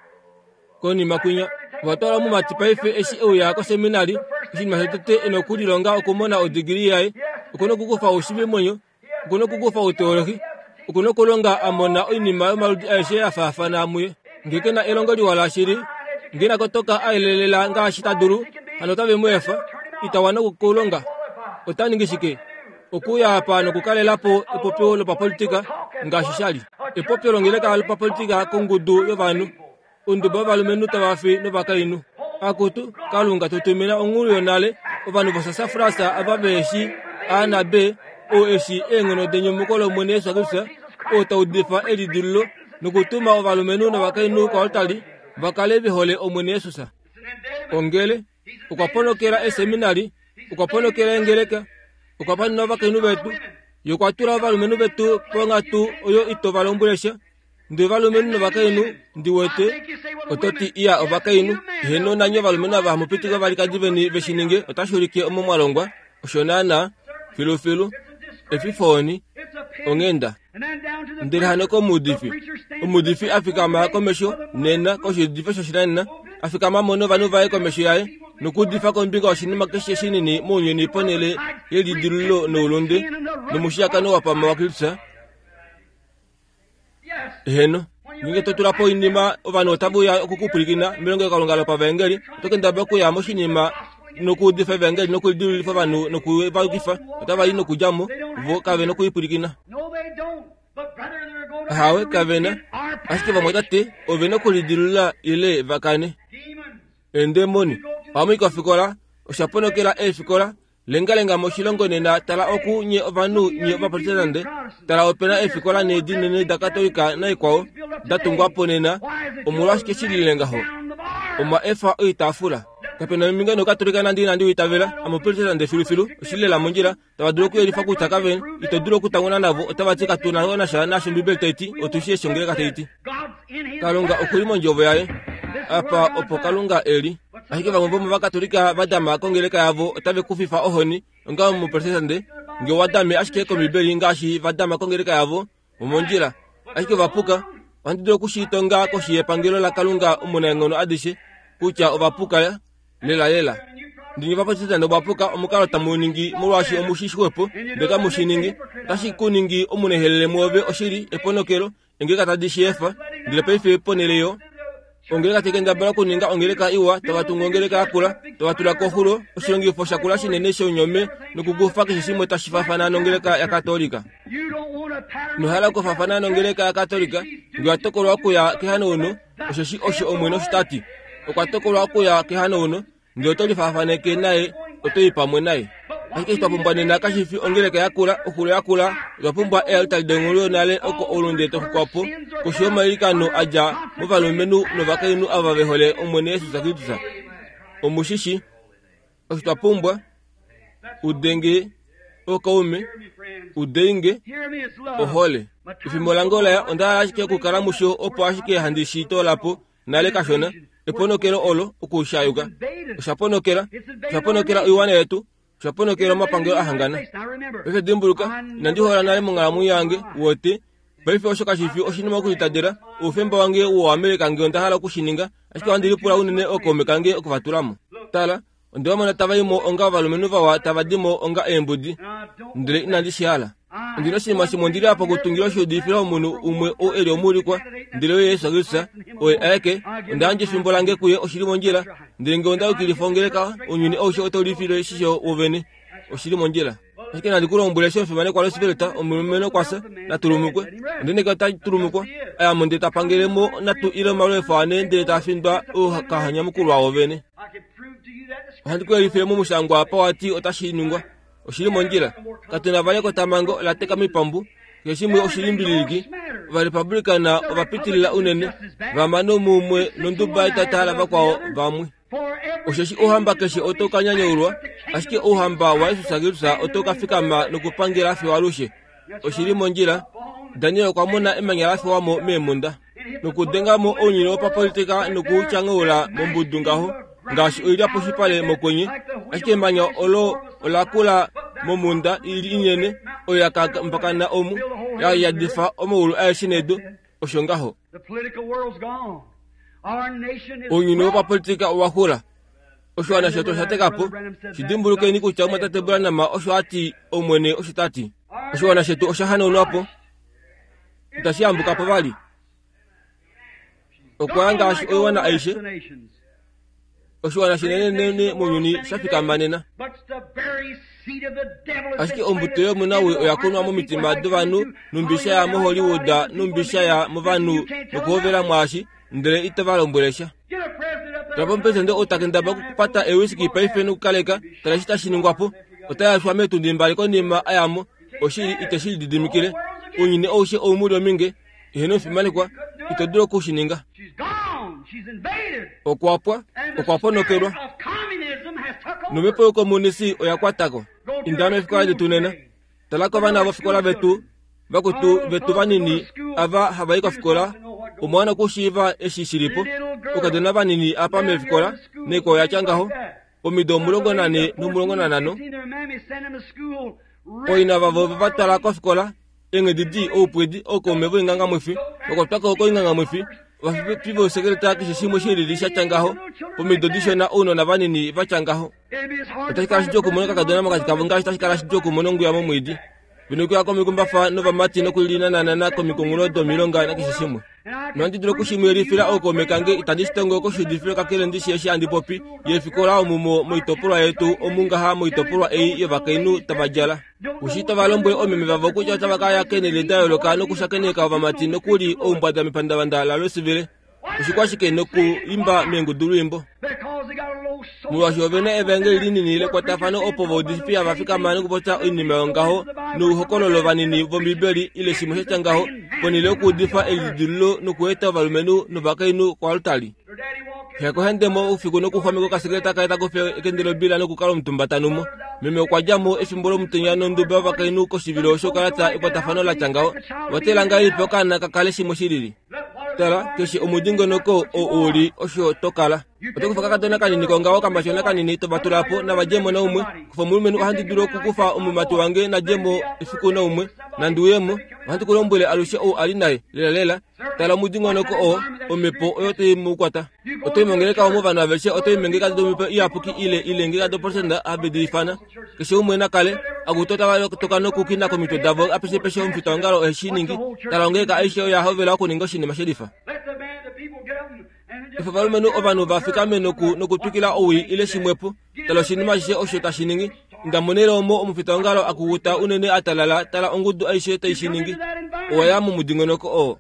A: koni makunya watola mu matipaife eshi o ya ko seminari eshi mahetete enokudi longa okumona o degree yae ukono kukufa oshibe monyo ukono kukufa o teologi ukono kolonga amona inima yo maludi aishe afafa na muye ngekena elongoli wala shiri ngina kotoka ailelela nga shitaduru anotabe mwefa itawana kukolonga otani ngishike okuya hapa no kukalelapo epopyo lo politika nga shishali epopyo longeleka lo politika kongudu yo vanu undu babalumenu tawafi no bakainu akutu kalunga tutumina onguru yonale ovanu bosasa frasa ababeshi ana be o eshi engono denyo mukolo mweneso akusa o taudifa elidullo nukutuma ovalumenu no bakainu ko altali bakalebi hole omweneso sa ongele ukaponokera eseminari ukaponokera engeleka ukapani no bakainu betu yokwatura ovalumenu betu ponga tu oyo itovalomburesha ndi valumenu no bakainu ndiwete ototi iya obakainu heno nanyo valumenu aba mupitiga balikadiveni beshininge otashurike omomwalongwa oshonana filofilu efifoni ongenda ndiri hano ko mudifi umudifi afika ma komesho nena ko shidifa shoshirana afika ma mono vanu vae komesho yae nukudifa ko mbinga oshinima keshe shinini munyo ni ponele yeli dirulo no ulonde no mushaka no wapa mawakilsa heno ninge totulapo inima ovano tabuya okukupulikina milongo kalongalo pa vengeli tokenda bako ya moshinima noku difa vengeli noku dili fa vanu noku bagifa taba ino kujamo vo kave noku ipulikina hawe kavena aske vamotate oveno kulidilula ile vakane endemoni pamwe ko fikola oshapono kela e fikola lenga lenga moshilongo nena tala oku nye vanu nye vaprotestante tala opena e fikola ne dine ne da katolika na ikwao datungwa ponena omulaske chililenga ho oma efa itafula kapena minga no katolika nandi nandi itavela amo protestante filufilu oshilela monjira tawaduro ku elifa ku takaven itoduro ku tangona navo otabatika tuna na sha na shimbibe teti otushie shongere kateti kalunga okulimo njovo yae apa opokalunga eli ahike vambo mu katolika badama kongeleka yavo otabe kufifa ohoni nga mu protestante nge wadame ashike ko mibeli ngashi badama kongeleka yavo omonjira ahike vapuka wandido kushitonga ko shiye pangelo la kalunga umunengono adishe kucha ovapuka ya lela lela ndinyi vapatita ndo vapuka omukalo tamuningi mulwashi omushishwepo ndeka mushiningi tashi kuningi omunehelele muove oshiri eponokero engeka tadishefa ndilepefe poneleyo ongeleka tekenda bala kuninga ongeleka iwa tabatunga ongeleka akula tabatula kohulo oshilongi fosha kula shinene sho nyome nokugufa kishimwe tashifafana ongeleka ya katolika no hala ko fafana ongeleka ya katolika ngwatokolwa ku ya kehano uno oshoshi osho omweno stati okwatokolwa ku ya kehano uno ndio tolifafane ke naye otoyipamwe naye akike twapumbwa na kashifi ongeleka yakula okulo yakula twapumbwa el taldengulo nale oko olunde tokwapo kushoma ilikano aja muvalumenu no vakainu ava vehole omwene Yesu sakitusa omushishi twapumbwa udenge okaume udenge ohole ifimolangola ya onda ashike kukaramusho opo ashike handishi tolapo nale kashona eponokero olo okushayuka ushaponokera ushaponokera iwana yetu ushaponokera mapangelo ahangana efe dimbuluka nandihola nale mungalamu yange wote balife oshoka shifi oshinima kuitadera ufemba wange wo Amerika nge ondahala kushininga ashike wandilipula unene okome kange okuvatulamo tala ndiwamana tavaimo onga valumenu vawa tavadimo onga embudi ndile inandishiala ndilo shima shimondili apa kutungilo shodifila omunu umwe o eli omulikwa ndilo Yesu agisa oe eke ndanje fimbolange kuye oshilimo njira ndenge onda ukilifongeleka unyuni osho otolifilo shisho ovene oshilimo njira ashike nandikulombule sho fimane kwa losipeleta omulumeno kwasa natulumukwe ndine kata tulumukwa aya monde tapangelemo natu ile malo efane ndile tafindwa o kahanya mukulu wa ovene handikuwa lifilemo mushangwa apa wati otashinungwa oshilimo njira katuna vale ko tamango lateka mipambu keshimwe oshilimbiliki va republicana vapitilila unene vamano mumwe nonduba itatala vakwao vamwe osheshi ohamba keshe otoka nyanyulwa ashike ohamba wa Yesu sagirisa otoka fikama nokupangela afi walushe oshilimo njira Daniel kwamona emanya afi wamo memunda nokudengamo onyino pa politika nokuchangula mombudungaho ngashi oira poshipale mokonye ashike manya olo olakula momunda ili inyene oyaka mpakana omu ya yadifa omulu ayeshinedo oshongaho onyino pa politika wakula oshwana sheto shatekapo shidimbuluke ni kucha matatebula nama oshwati omwene oshitati oshwana sheto oshahana unapo tashiambuka pavali okwanga ashi owana aishe oshwana shinene nene munyuni shafika manena ashike ombuteyo munawe oyakunwa mu mitima dovanu numbisha ya mu Hollywood numbisha ya muvanu nokuhovela mwashi ndele itavalombolesha Trapo mpesende otakenda bakupata ewisiki paife nukaleka talashita shiningwapo otayashwa metu ndimbaliko ndima ayamo oshiri iteshiri didimikile unyine oshe omulio minge iheno fimalikwa itoduro kushininga okwapwa okwapwa nokerwa numepo komunisi oyakwatako indano ifikola ditunena talako vana abafikola vetu bakutu vetu vanini ava habaika fikola umwana kushiva eshishiripo ukadona vanini apa mefikola neko yachangaho omido mulongo nane numulongo nanano oina vavo vatala kwa fikola enge didi opwedi okomevo inganga mwifi okotaka oko inganga mwifi wafipivo sekretari kishishimo shirili shachangaho omido dishona uno na vanini vachangaho otashikala shijoku mono kakadona makatikavo ngashi tashikala shijoku mono nguyamo mwidi binuku yako mikumba fa nova mati no kulina na nana ko mikongulo do milonga na kishimu nanti dilo kushimweri fila oko mekange itandistongo ko shudifilo kakele ndishi yeshi andi popi yefikola omumo moitopolwa yetu omunga ha moitopolwa ei yevakainu tabajala ushita valomboe omeme vavoku cha tabakaya kene ledayo lokano kushakene ka vamati no kuli ombada mipanda vanda la losivile ushikwashike no ku imba mengu dulimbo muwashobene evangeli nile kwa tafano opovo difia vafika manu kupota inimeo ngaho nu hokololo vanini vombibeli ile shimoshe changaho ponile ku difa elidilo no kueta valumenu no vakainu kwa altali heko hendemo ufiku no kufamiko kasekreta kaita kufia ekendelo bila no kukalo mtumbatanumo meme kwa jamo efimbolo mtunyano ndube vakainu ko shivilo shokalata ipo tafano la changaho watelanga ilipoka na kakale shimoshirili tala keshi omudingo noko o ori osho tokala otoko fakaka tona kanini kongawo kambashona kanini to batulapo na bajemo na umwe kufamulu menu handi duro kukufa umumatu wange na jemo ifiku na umwe na nduyemo handi kulombole alushe o alinaye lela lela tala mudingo noko o omepo oyote mukwata oto mongeleka omo vana veshe oto mengeka do mepo iapuki ile ile ngeka do persenda abedi fana keshi umwe na kale agutota walo kutoka no kukina komito davo apese peshe umfito ngalo eshiningi tala ngeka aisho ya hovela ko ningo shini masherifa ifa valumenu ovanu vafika menoku nokutukila owi ile shimwepo talo shinima shishe osheta shiningi ndamonelo omo omufito ngalo akuguta unene atalala tala ongudu aishe ta shiningi oyamu mudingonoko o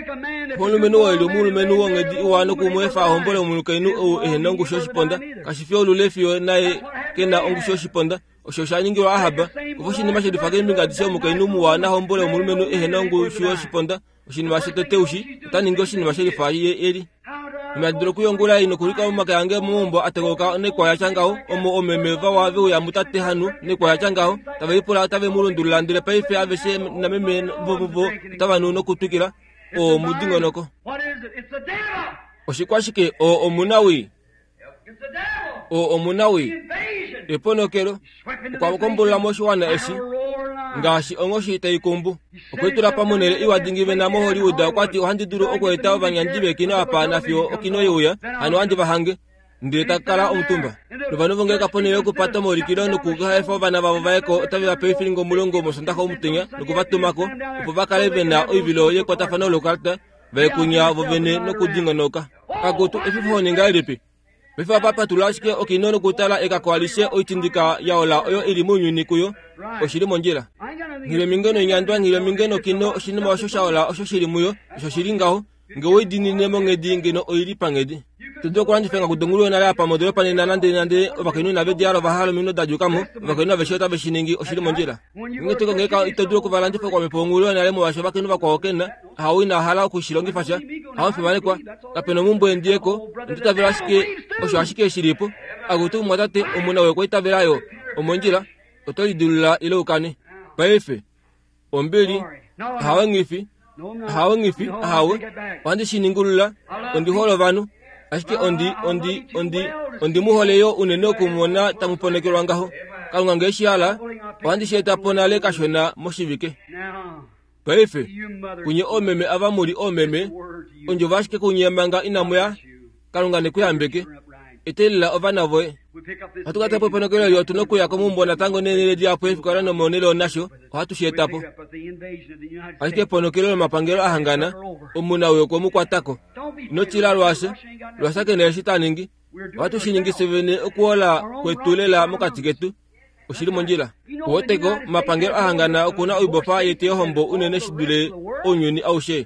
A: volumenu welo mulumenu wongedi iwano kumwefa hombole mulukainu o ehenongu shoshiponda kashifio lulefio naye kena ongu shoshiponda oshoshaningi wa ahaba ufoshinima shedifa keminga disho mukainu muwana hombole mulumenu ehenongu shoshiponda oshinima sheteteushi taningi oshinima shedifa eri Madro kuyongula ino kulika umaka yange mumbo ategoka ne kwa yachangao omo omemeva wawe ya mutate hanu ne kwa yachangao tabe pula tabe mulundula ndile paife avese na meme vovo taba nuno kutukira o mudingo noko
B: What is it? It's the devil.
A: oshikwashike o omunawi
B: It's the devil.
A: o omunawi
B: Invasion.
A: eponokero
B: Swept into
A: kwa
B: this
A: kombola
B: nation.
A: moshwana eshi
B: Like a roaring lion.
A: ngashi ongoshi taikumbu okwitula pamonele iwadingive na moholi uda kwati ohandi duro okweta abanyanjibe kino apana fio okino yuya ano andi bahange ndeta kala omutumba lubano vonge kaponele kupata morikiro nukuga efo bana babo baeko tabe bapefilingo mulongo mosondaka omutenya nukubatumako upobakale bena oivilo ye kwata fano lokalta baekunya vovene nokudinga noka agotu efifo ningalipi Bifa papa tulashike okinono kutala eka koalishe oitindika yaola oyo ili munyuni kuyo oshiri monjira ngire mingeno nyandwa ngire mingeno kino oshini mawashosha ola oshoshiri muyo oshoshiri ngaho ngewe dini nemo ngedi ngeno oiri pangedi tudo kwanji fenga kudungulu na lapa modelo pane nande nande obakenu na bedi yalo bahalo mino dajukamo obakenu beshota beshiningi oshiri monjira ngitoko ngeka itoduro kubalanje fo kwa mepongulo na lemo basho bakenu bakwa okena hawina hala kushilongi fasha hawo fimane kwa kapeno mumbo endieko ndita velashike osho ashike shiripo agutu mwatate omuna we koita velayo omonjira otoli dulula ile ukane paife ombeli hawe ngifi hawe ngifi hawe wandi shiningulula ondi holo vanu ashike ondi ondi ondi ondi muholeyo unene kumona tamuponekelwa ngaho kalunga ngeshiala wandi sheta ponale kashona moshivike paife kunye omeme abamuri omeme onjo vashike kunye manga inamuya kalunga nekuyambeke etela ovanavoe hatukata po ponokelo yo tunokuya ko mumbona tango nene dia po fikara no monelo nasho hatu shetapo ashike ponokelo mapangelo ahangana omuna we ko mukwatako no chila lwase lwasake ne shitaningi watu shiningi sevene okuola kwetulela mukatiketu oshiri monjira wotego mapangelo ahangana okuna oibofa yete hombo unene shidule onyuni aushe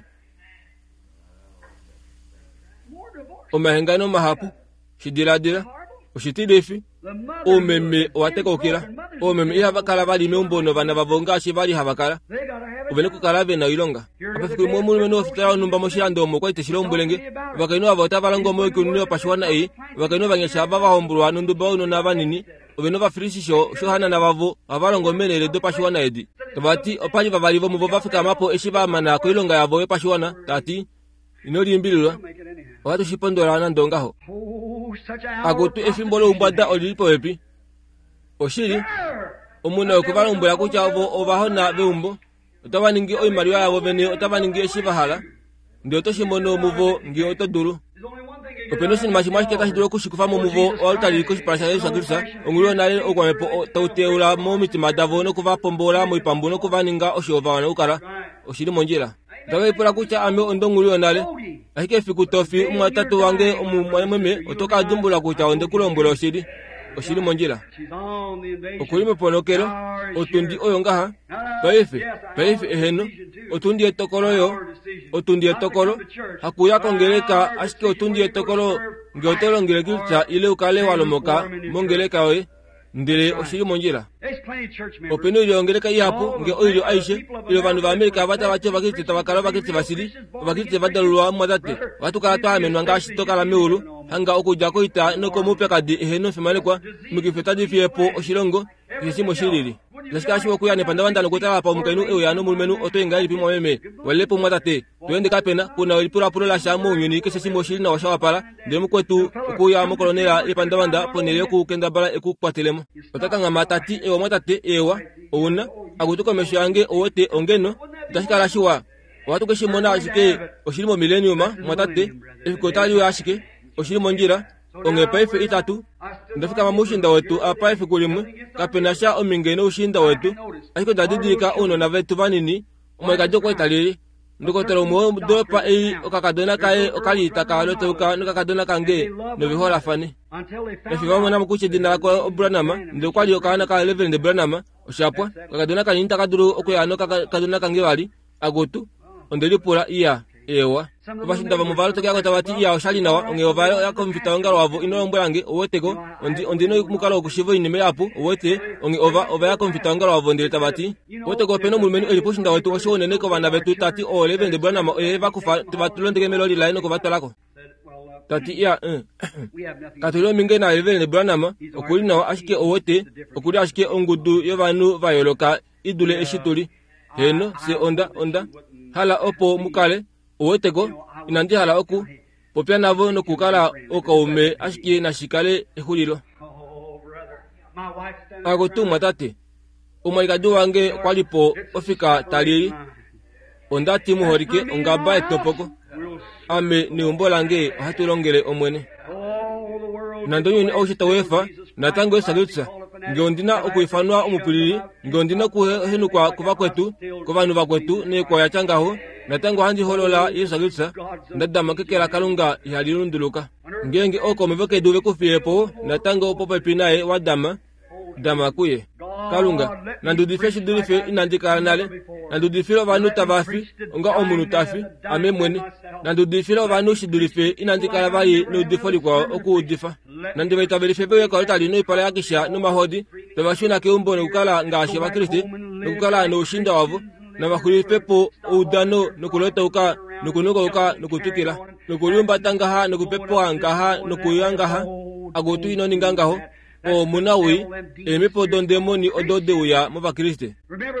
A: omahengano mahapu shidiladila oshitidefi omeme watekokira omeme ihabakala bali membono bana babonga shibali habakala ubene kukala bena ilonga apafikwe mo mulime no fitala numba moshando mo kwaite shilombulenge bakaino abota balango mo kunyo pashwana e bakaino banyesha baba hombulwa nundu bawo na banini ubene ba frisisho shohana na bavo abalongo menele do pashwana edi tabati opaji babali bo mo bafika mapo eshiba mana ko ilonga yabo e pashwana tati inori imbilwa watu shipondola na ndongaho agotu efimbolo umbada olipo epi oshiri omuna okubalumbula kucha obo obahona beumbo otabaningi oimaliwa yabo bene otabaningi eshibahala ndio toshimono muvo ngi otoduru openo sin machimachi keta hidro kushikufa mo muvo altari kushipasha Yesu Kristo ongulio nale okwamepo tauteula mo mitima davo no kuva pombola mo ipambuno kuva ninga oshova na ukara oshiri monjira dawe ipura kucha ame ondongulio nale ahike fikutofi umwatatu wange umumweme otoka dumbula kucha onde kulombola oshiri oshiri monjira okulime ponokero otundi oyo ngaha baife baife eheno otundi etokolo yo otundi etokolo hakuya kongeleka ashike otundi etokolo ngiotolo ngelekita ile ukale walomoka mongeleka we ndile oshiri monjira openo ile ongeleka yapo nge oyo aishe ile vandu va Amerika bata bacho bakiti tabakala bakiti basiri bakiti badalwa mwadate watu kala twame nwanga shitoka la meulu hanga okuja koita noko mupeka di eheno female kwa mukifeta di fiepo oshilongo kisimo shiriri Laskashi wakuya ne pandawanda no kotala pa mukainu eyo yano mulmenu otoenga ili pimo meme walepo mwatate twende kapena kuna ilipura pura la shamu nyuni kesimo shiri na washawa pala ndemu kwetu kuya mo kolonela ile pandawanda ponele ku kenda bala eku kwatelemo otaka ngama tati eyo mwatate ewa ona agutuko mesho yange owote ongeno tashikala shiwa watu keshimona ashike oshirimo millennium mwatate ekotali ashike oshirimo njira onge paife itatu ndafika mamushinda wetu apaife kulimwe kapenasha omingeno ushinda wetu ashiko dadidika uno na vetu vanini omweka joko italili ndokotero mo dopa ei okakadona kae okali takalo teuka nokakadona kange no bihola fani efiwa mona mukuche dina ko Branham ndokwali okana ka level de Branham oshapwa kakadona kaninta takaduru okuyano kakadona kange wali agotu ondelipura iya ewa bashinda bamuvalo tokyako tabati iya oshalinawa ongeovalo yakomvita ngalo wavo ino mbwange oweteko ondi ondino mukalo okushivo inime yapo owete onge ova ova yakomvita ngalo wavo ndele tabati oweteko peno mulmenu eliposhinda wetu oshone neko bana betu tati o leven de Branham eva kufa tubatulondeke melodi line ko batolako tati iya katolo minge na leven de Branham okulina ashike owete okuli ashike ongudu yovanu vayoloka idule eshituli heno se onda onda hala opo mukale oweteko inandi hala oku popya navo no kukala okaume ashiki na shikale ehulilo agotu matate umwaikadu wange kwalipo ofika talili ondati muhorike ongaba etopoko ame ni umbolange hatulongele omwene nandonyuni aushita wefa natango esalutsa ngondina okuifanwa omupulili ngondina kuhenukwa kuva kwetu kuvanu vakwetu ne kwa yachangaho natango handi holola yesalutsa ndadama kekela kalunga yalilunduluka ngenge oko meveke duve kufiepo natango opopa pinae wadama dama kuye kalunga nandudife shidulife inandikala nale nandudifilo vanu tabafi onga omunu tafi ame mwene nandudifilo vanu shidulife inandikala vayi nudifoli kwa oku udifa nandivaitavelife pewe kwa litali no ipala yakisha no mahodi bevashuna keumbo nekukala ngashe vakristi nekukala no ushinda wavo na vakulipepo udano nukuleta uka nukunuka uka nukutukila nukuliumba tangaha nukupepoa ngaha nukuyangaha agotu ino ningangaho o munawi emipo dondemoni odode uya mu bakriste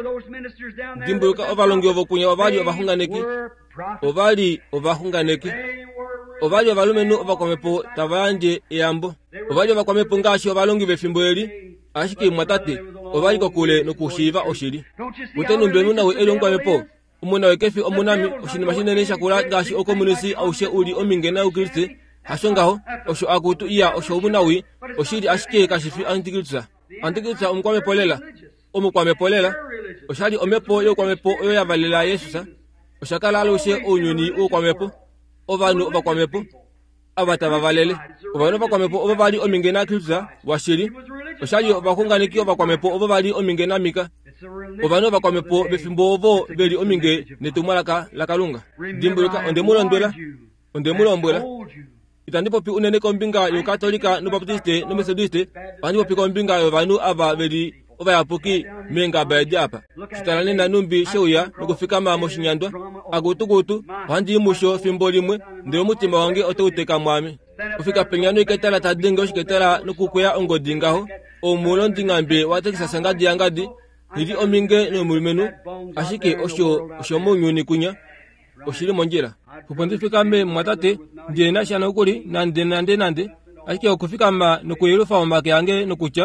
A: dimbuka ovalongi ovokunya ovali ovahunganeki ovali ovahunganeki ovali ovalumenu ovakomepo tavanje eyambo ovali ovakomepo ngashi ovalongi befimbo eli ashiki mwatate ovali kokule nokushiva oshili utenu mbenu nawe eli ongwamepo umuna wekefi omunami oshinima shinene shakula ngashi okomunisi aushe uli omingena ukriste hashongaho osho akutu iya osho umunawi oshiri ashike kashifi antikritsa antikritsa umkwame polela umukwame polela oshali omepo yo kwamepo yo yavalela Yesusa oshakala alushe onyuni ukwamepo ovanu ovakwamepo abata bavalele ovanu ovakwamepo ovavali omingena kritsa washiri oshali ovahunganiki ovakwamepo ovavali omingena mika ovanu ovakwamepo befimbo ovo beli ominge netumalaka lakalunga dimbuluka ondemulondwela ondemulombwela itandipo pi unene kombinga yo katolika no baptiste no methodiste bandipo pi kombinga yo vanu ava veli ova yapuki menga baidi apa sitalane na numbi sheuya nokufika mamo shinyandwa agutugutu bandi musho fimbo limwe ndio mutima wange otuteka mwami ufika penyano iketala tadingo shiketala nokukuya ongodingaho omulo ndingambe watekisa sangadi yangadi hili ominge no mulmenu ashike osho osho munyuni kunya oshiri monjira kupondifika me mwatate ndiye nashana ukuli nande nande nande ashike okufika ma nokuyirufa omake yange nokucha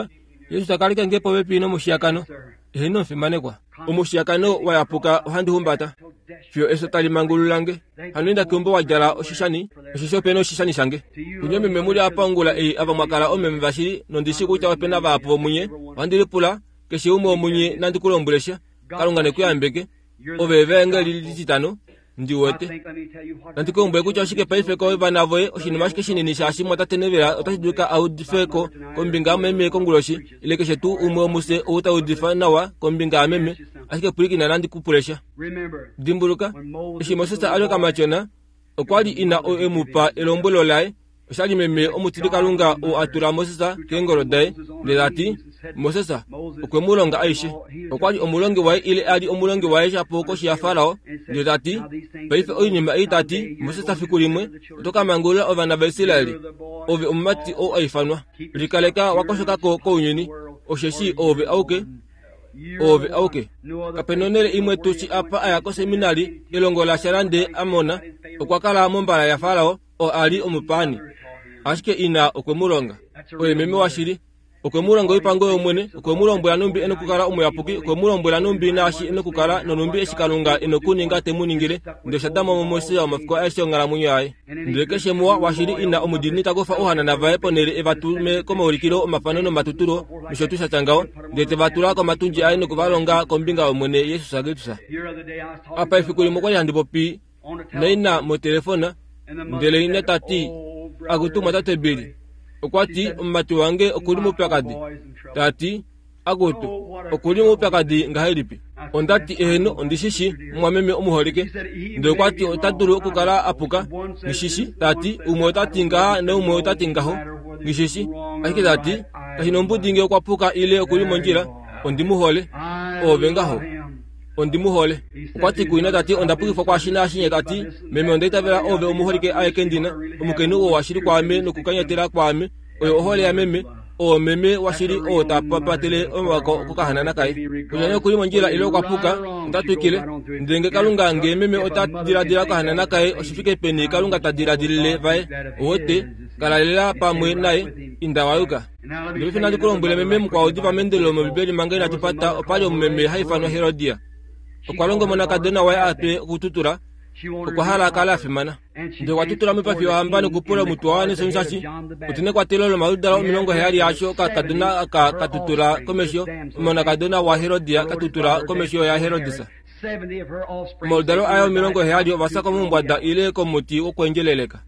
A: Yesu takalika ngepo bepi no mushiakano ehino fimanekwa omushiakano wayapuka ohandi humbata fyo eso tali mangululange haninda kumbo wajala oshishani oshisho peno oshishani shange kunyome memuri apangula e ava mwakala omeme bashiri nondishi kucha wapena bapo munye wandilipula keshi umo munye nandikulombulesha kalungane kuyambeke ovevenge lilititano ndiwote nandikulombule kucha oshike paifeko banavoe oshinima shikishinini shashi mwatatenevera otashiduka audifeko kombinga meme konguloshi ilekeshe tu umwe omuse outa udifa nawa kombinga meme ashike puliki nandi kupulesha dimbuluka ishimo sasa alyo kamachona okwali ina o emupa elombolo lai oshali meme omutili kalunga o atura Mosesa kengolo dai lelati Mosesa okwemulonga aishe okwali omulongi wae ile ali omulongi wae chapoko shi ya Farao lelati paife oyinima itati Mosesa fikulimwe toka mangula ovana Baisraeli ove umati o aifanwa likaleka wakoshoka ko ko unyini osheshi ove auke ove auke kapenonele imwe tuchi apa ayako seminari ilongola sharande amona okwakala mombala ya Farao o ali omupani ashike ina okwemulonga oye meme washiri okwemulonga ipango yomwene okwemulombola numbi enokukala omuyapuki okwemulombola numbi nashi enokukala nonumbi eshikalunga enokuninga temuningile ndo shadama momose ya mafiko aisho ngala munyo aye ndekeshe muwa washiri ina omudini tagofa ohana navae ponele evatume komaulikilo omafanono matuturo mishotusha changao ndete vatula ko matunji aye nokuvalonga kombinga omwene Yesu sagetusa apa ifikuli mokwali handipopi naina mo telefona ndele ine tati agutuma tatebili okwati omati wange okuli mupakadi tati agoto okuli mupakadi ngahelipi ondati eheno ondishishi mwameme omuholike ndo kwati otadulu okukala apuka nishishi tati umwe tati ngaha ne umwe tati ngaho nishishi akike tati kahino mbudinge okwapuka ile okuli monjira ondimuhole ovengaho ondimuhole okwati kuina tati ondapukifwa kwa shina ashinye tati meme ondaitavela ove omuholike ayekendina omukeni uwo washiri kwame nokukanyatela kwame oyo ohole ya meme o meme washiri o tapapatele omwako kukahanana kai kunyanya kuli monjira ile okwapuka ndatwikile ndenge kalunga nge meme otadira dira kahanana kai oshifike peni kalunga tadira dilile vai wote kalalela pamwe naye indawayuka ndifina ndikulombele meme mkwa odipa mendelo mo bibeli mangena tipata opali omeme haifano Herodia okwalongo mona kadona wae ate kututura okwahala kala afimana ndo kwatutura mipafi wambani kupula mutu wawane sonsashi utine kwa telolo maudala milongo heyari yasho ka kadona ka katutura komesho mona kadona wa Herodia katutura komesho ya Herodisa moldalo ayo milongo heyari wasako mumbwada ile komuti okwenjeleleka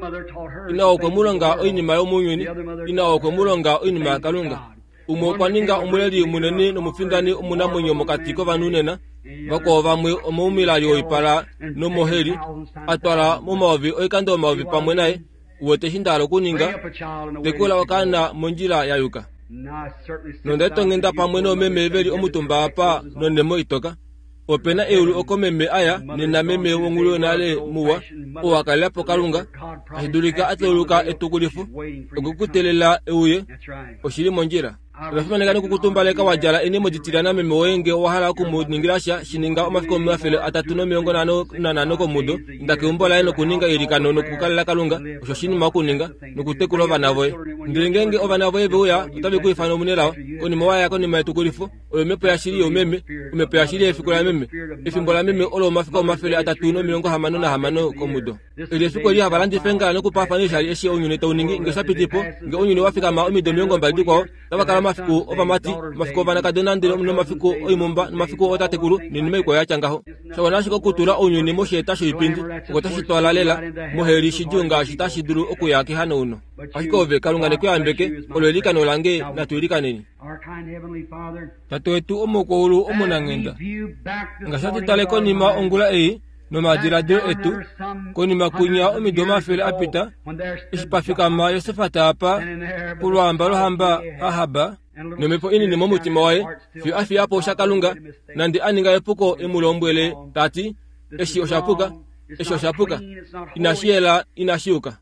A: ina okwemulonga oinima yomunyuni ina okwemulonga oinima kalunga umo kwaninga umuleli munene nomufindani umunamunyo mokatiko vanunena bako vamwe omumilali oipala no moheri atwala momavi oikando mavi pamwe naye wote shindalo kuninga tekula wakana monjira yayuka nondeto ngenda pamwe no meme veli omutumba apa nonemo itoka opena eulu okomeme aya nina meme wongulo nale muwa owakala pokalunga ahidulika atoluka etukulifu okukutelela euye oshiri monjira Rafimane gani kukutumbaleka wajala ene mojitirana meme wenge wahala kumudingilasha shininga omafiko mwafele atatuno miongo nano nanano ko mudo ndake umbola eno kuninga irikano no kukalala kalunga oshoshini makuninga no kutekula vanavoe ndengenge ovanavoe beya utabe kuifano munela ko ni mwaya ko ni maitukulifu o mepo ya shiri o meme mepo ya shiri efiko ya meme efimbola meme olo mafiko mwafele atatuno miongo hamano na hamano ko mudo ile fiko ya balandi fenga no kupafanisha eshi onyune tawningi ngesapitipo nge onyune wafika ma omido miongo mbadiko tabakala mafiko obamati mafiko bana kadona ndilo no mafiko oyimumba no mafiko otatekuru ni nimeko ya changaho so nashiko kutura onyuni mosheta shipindi okotashi twalalela moheri shijunga shitashi duru okuyaki hano uno ashiko ve kalunga ne kuyambeke olelika no lange na tuilika nini tatu omoko ulu omunangenda ngashati taleko nima ongula e no madira de etu koni makunya omidoma fele apita ishpafika ma Yosefata apa pulwa ambalo hamba ahaba no mepo ini ni momutima wae fi afi apo shakalunga nandi aninga epuko emulombwele tati eshi oshapuka eshi oshapuka inashiela inashiuka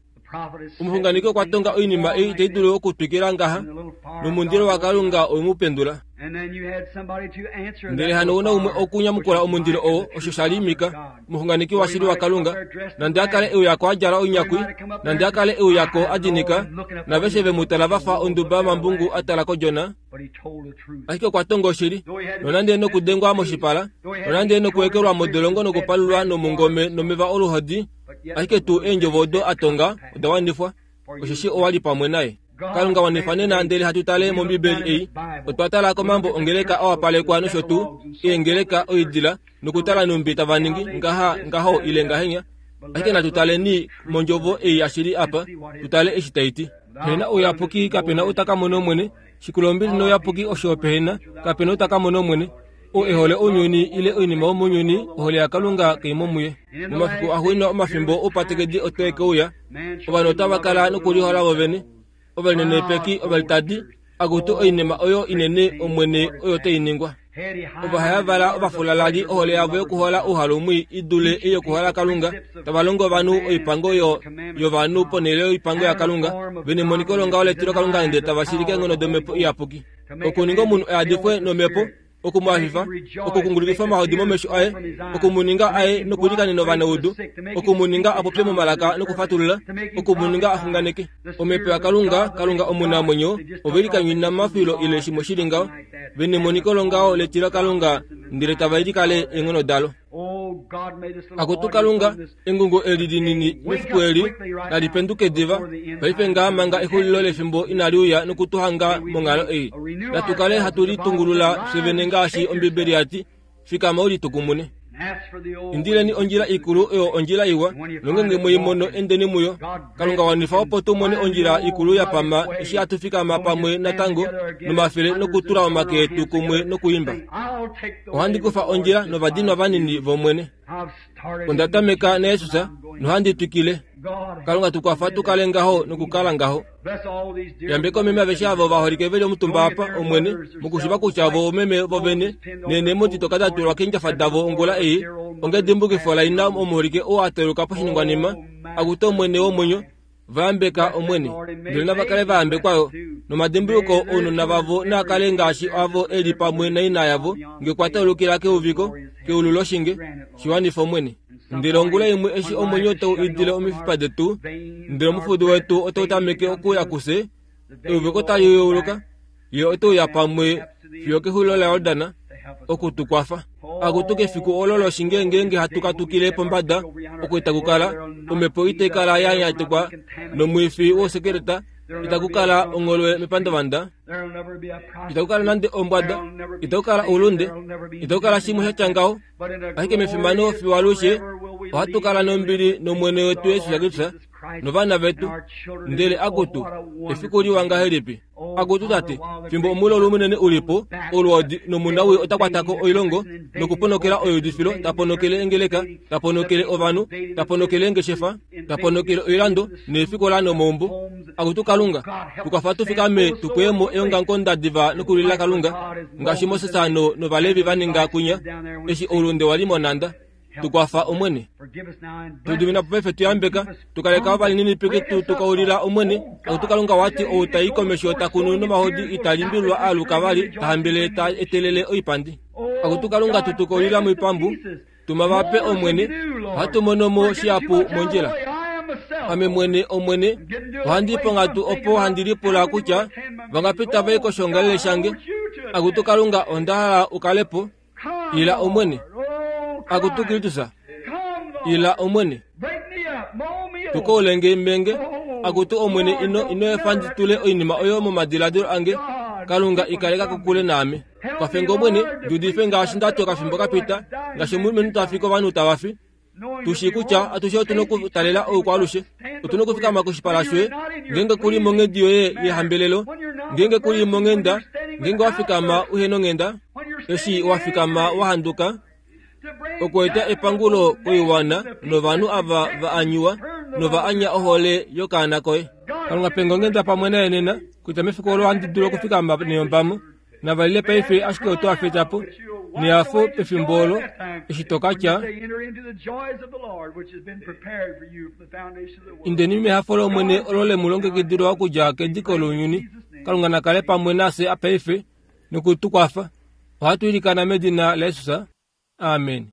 A: umufunganiko kwa tonga oinima e teidulu okutwikira ngaha no mundiro wakalunga omupendula ndele hano una umwe okunya mukora omundiro o oshosalimika muhunganiki wa shiri wa kalunga na ndakale ewe yako ajara unyakui na ndakale ewe yako ajinika na vesheve mutala vafa onduba mambungu atala ko jona ahike kwa tongo shiri nonande no kudengwa amoshipala nonande no kuwekerwa modolongo no kupalulwa no mungome no meva oluhodi ahike tu enjo vodo atonga udawanifwa oshishi owali pamwe naye kalunga wanifane na ndele hatutale mo bibeli ei otwatala ko mambo ongeleka awapale kwa no shotu engeleka oidila nukutala numbita vaningi ngaha ngaho ile ngahenya ahike na tutale ni monjovo ei ashiri apa tutale eshitaiti hena oyapuki kapena utaka mono mwene shikulombi no yapuki oshopehena kapena utaka mono mwene o ehole onyoni ile onima omonyoni ohole akalunga keimomuye mumafiku ahwino omafimbo opategedi oteke uya obano tabakala no kuri hola bovene obalene peki obaltadi agutu oinema oyo inene omwene oyo teiningwa obahayavala obafulalali ohole avo kuhola uhalumwi idule iyo kuhola kalunga tabalongo banu oipango yo yo banu ponele oipango ya kalunga bene monikolonga ole tiro kalunga ende tabashirike ngono domepo iapuki okuningo munu adifwe no mepo okumuahifa okukungulilifa mahodimo mesho aye okumuninga aye nokulikani no bana udu okumuninga apopye mu malaka nokufatulula okumuninga afunganeke omepe akalunga kalunga omuna monyo obelika nyina mafilo ile shimo shilinga bene monikolonga ole tiro kalunga ndire tabayikale engono dalo akutukalunga engungo elidinini mifueli na lipenduke diva baipenga manga ehulilo lefimbo inaliuya nukutuhanga mongalo ei natukale hatuli tungulula sevenenga ashi ombiberiati fika mauli tukumune indile ni onjila ikulu eo onjila iwa nongenge moyimono endeni muyo kalunga wanifa opoto mone onjila ikulu ya pama ishi atufika mapamwe na tango numafile nokutura omake tukumwe nokuimba ohandi kufa onjila novadino vanini vomwene kondatameka na Yesusa nohandi tukile kalunga tukwafa tukale ngaho nokukala ngaho yambeko meme aveshavo vahorikevele omutumba apa omwene mukushiva kuchavo omeme vovene nene muti tokada tulwa kinja fadavo ongola ei onge dimbuke fola ina omuhorike o ateruka poshiningwanima aguto omwene omwenyo vambeka omwene ndilina vakale vambekwayo nomadimbuko ono navavo nakale ngashi avo eli pamwe na ina yavo ngekwatelukila keuviko keululoshinge shiwanifo omwene ndilongula imwe eshi omwenyo to idile omifipa detu ndilo mufudu wetu ototameke okuya kuse euviko tayoyoluka yo oto ya pamwe fyoke hulola ordana okutukwafa akutuke fiku ololo shinge ngenge hatuka tukile pombada okuitakukala umepo itekala yaya itekwa no mwifi wo sekereta itakukala ongolwe mipando banda itakukala nande ombada itakukala ulunde itakukala shimu hachangao ahike mefimano fiwalushe ohatukala nombili no mwene wetu Yesu yakitsa no bana betu ndele agutu efikuri wanga helipi agutu tate fimbo omulo lumunene ulipo olwodi no munawe otakwatako oilongo no kuponokela oyodifilo taponokele engeleka taponokele ovanu taponokele engeshefa taponokele oilando nefikola no mombo agutu kalunga tukafatu fikame tukwemo eonga nkonda diva no kulila kalunga ngashimo sesano no balevi baninga kunya eshi olunde walimo nanda tukwafa omwene tudumina pefe tuyambeka tukaleka bali nini peke tukaulila omwene tukalunga wati outaikomesho takunu no mahodi italimbilwa alu kabali tahambele ta etelele oipandi akutukalunga tutukaulila mu ipambu tumabape omwene hatumonomo shiapu monjela ame mwene omwene handipo ngatu opo handilipola kucha vangapita baiko shongalele shange akutukalunga ondahala ukalepo ila omwene akutukilitusa ila omwene tukolenge mbenge akutu omwene ino ino efandi tule oinima oyo mu madiladiro ange kalunga ikaleka kukule name kafengo mwene judifenga ashindato kafimbo kapita ngashemu menu tafiko banu tawafi tushikucha atusho tunoku talela o kwalushe tunoku fika makushipalashwe ngenge kuli monge dio ye ye hambelelo ngenge kuli mongenda ngenge wafika ma uheno ngenda eshi wafika ma wahanduka okweta epangulo koiwana no vanu ava vaanyua no vaanya ohole yokana koe kalunga pengo ngenda pamwene enena kutamefikolo andidulo kufika ma neompamu na valile peife ashike oto afetapo ni afo pefimbolo ishitokacha indeni me hafolo mwene olole mulonge kidiro akuja kedikolo nyuni kalunga nakale pamwene ase apeife nuku tukwafa watu ilikana medina la Yesusa. Amen.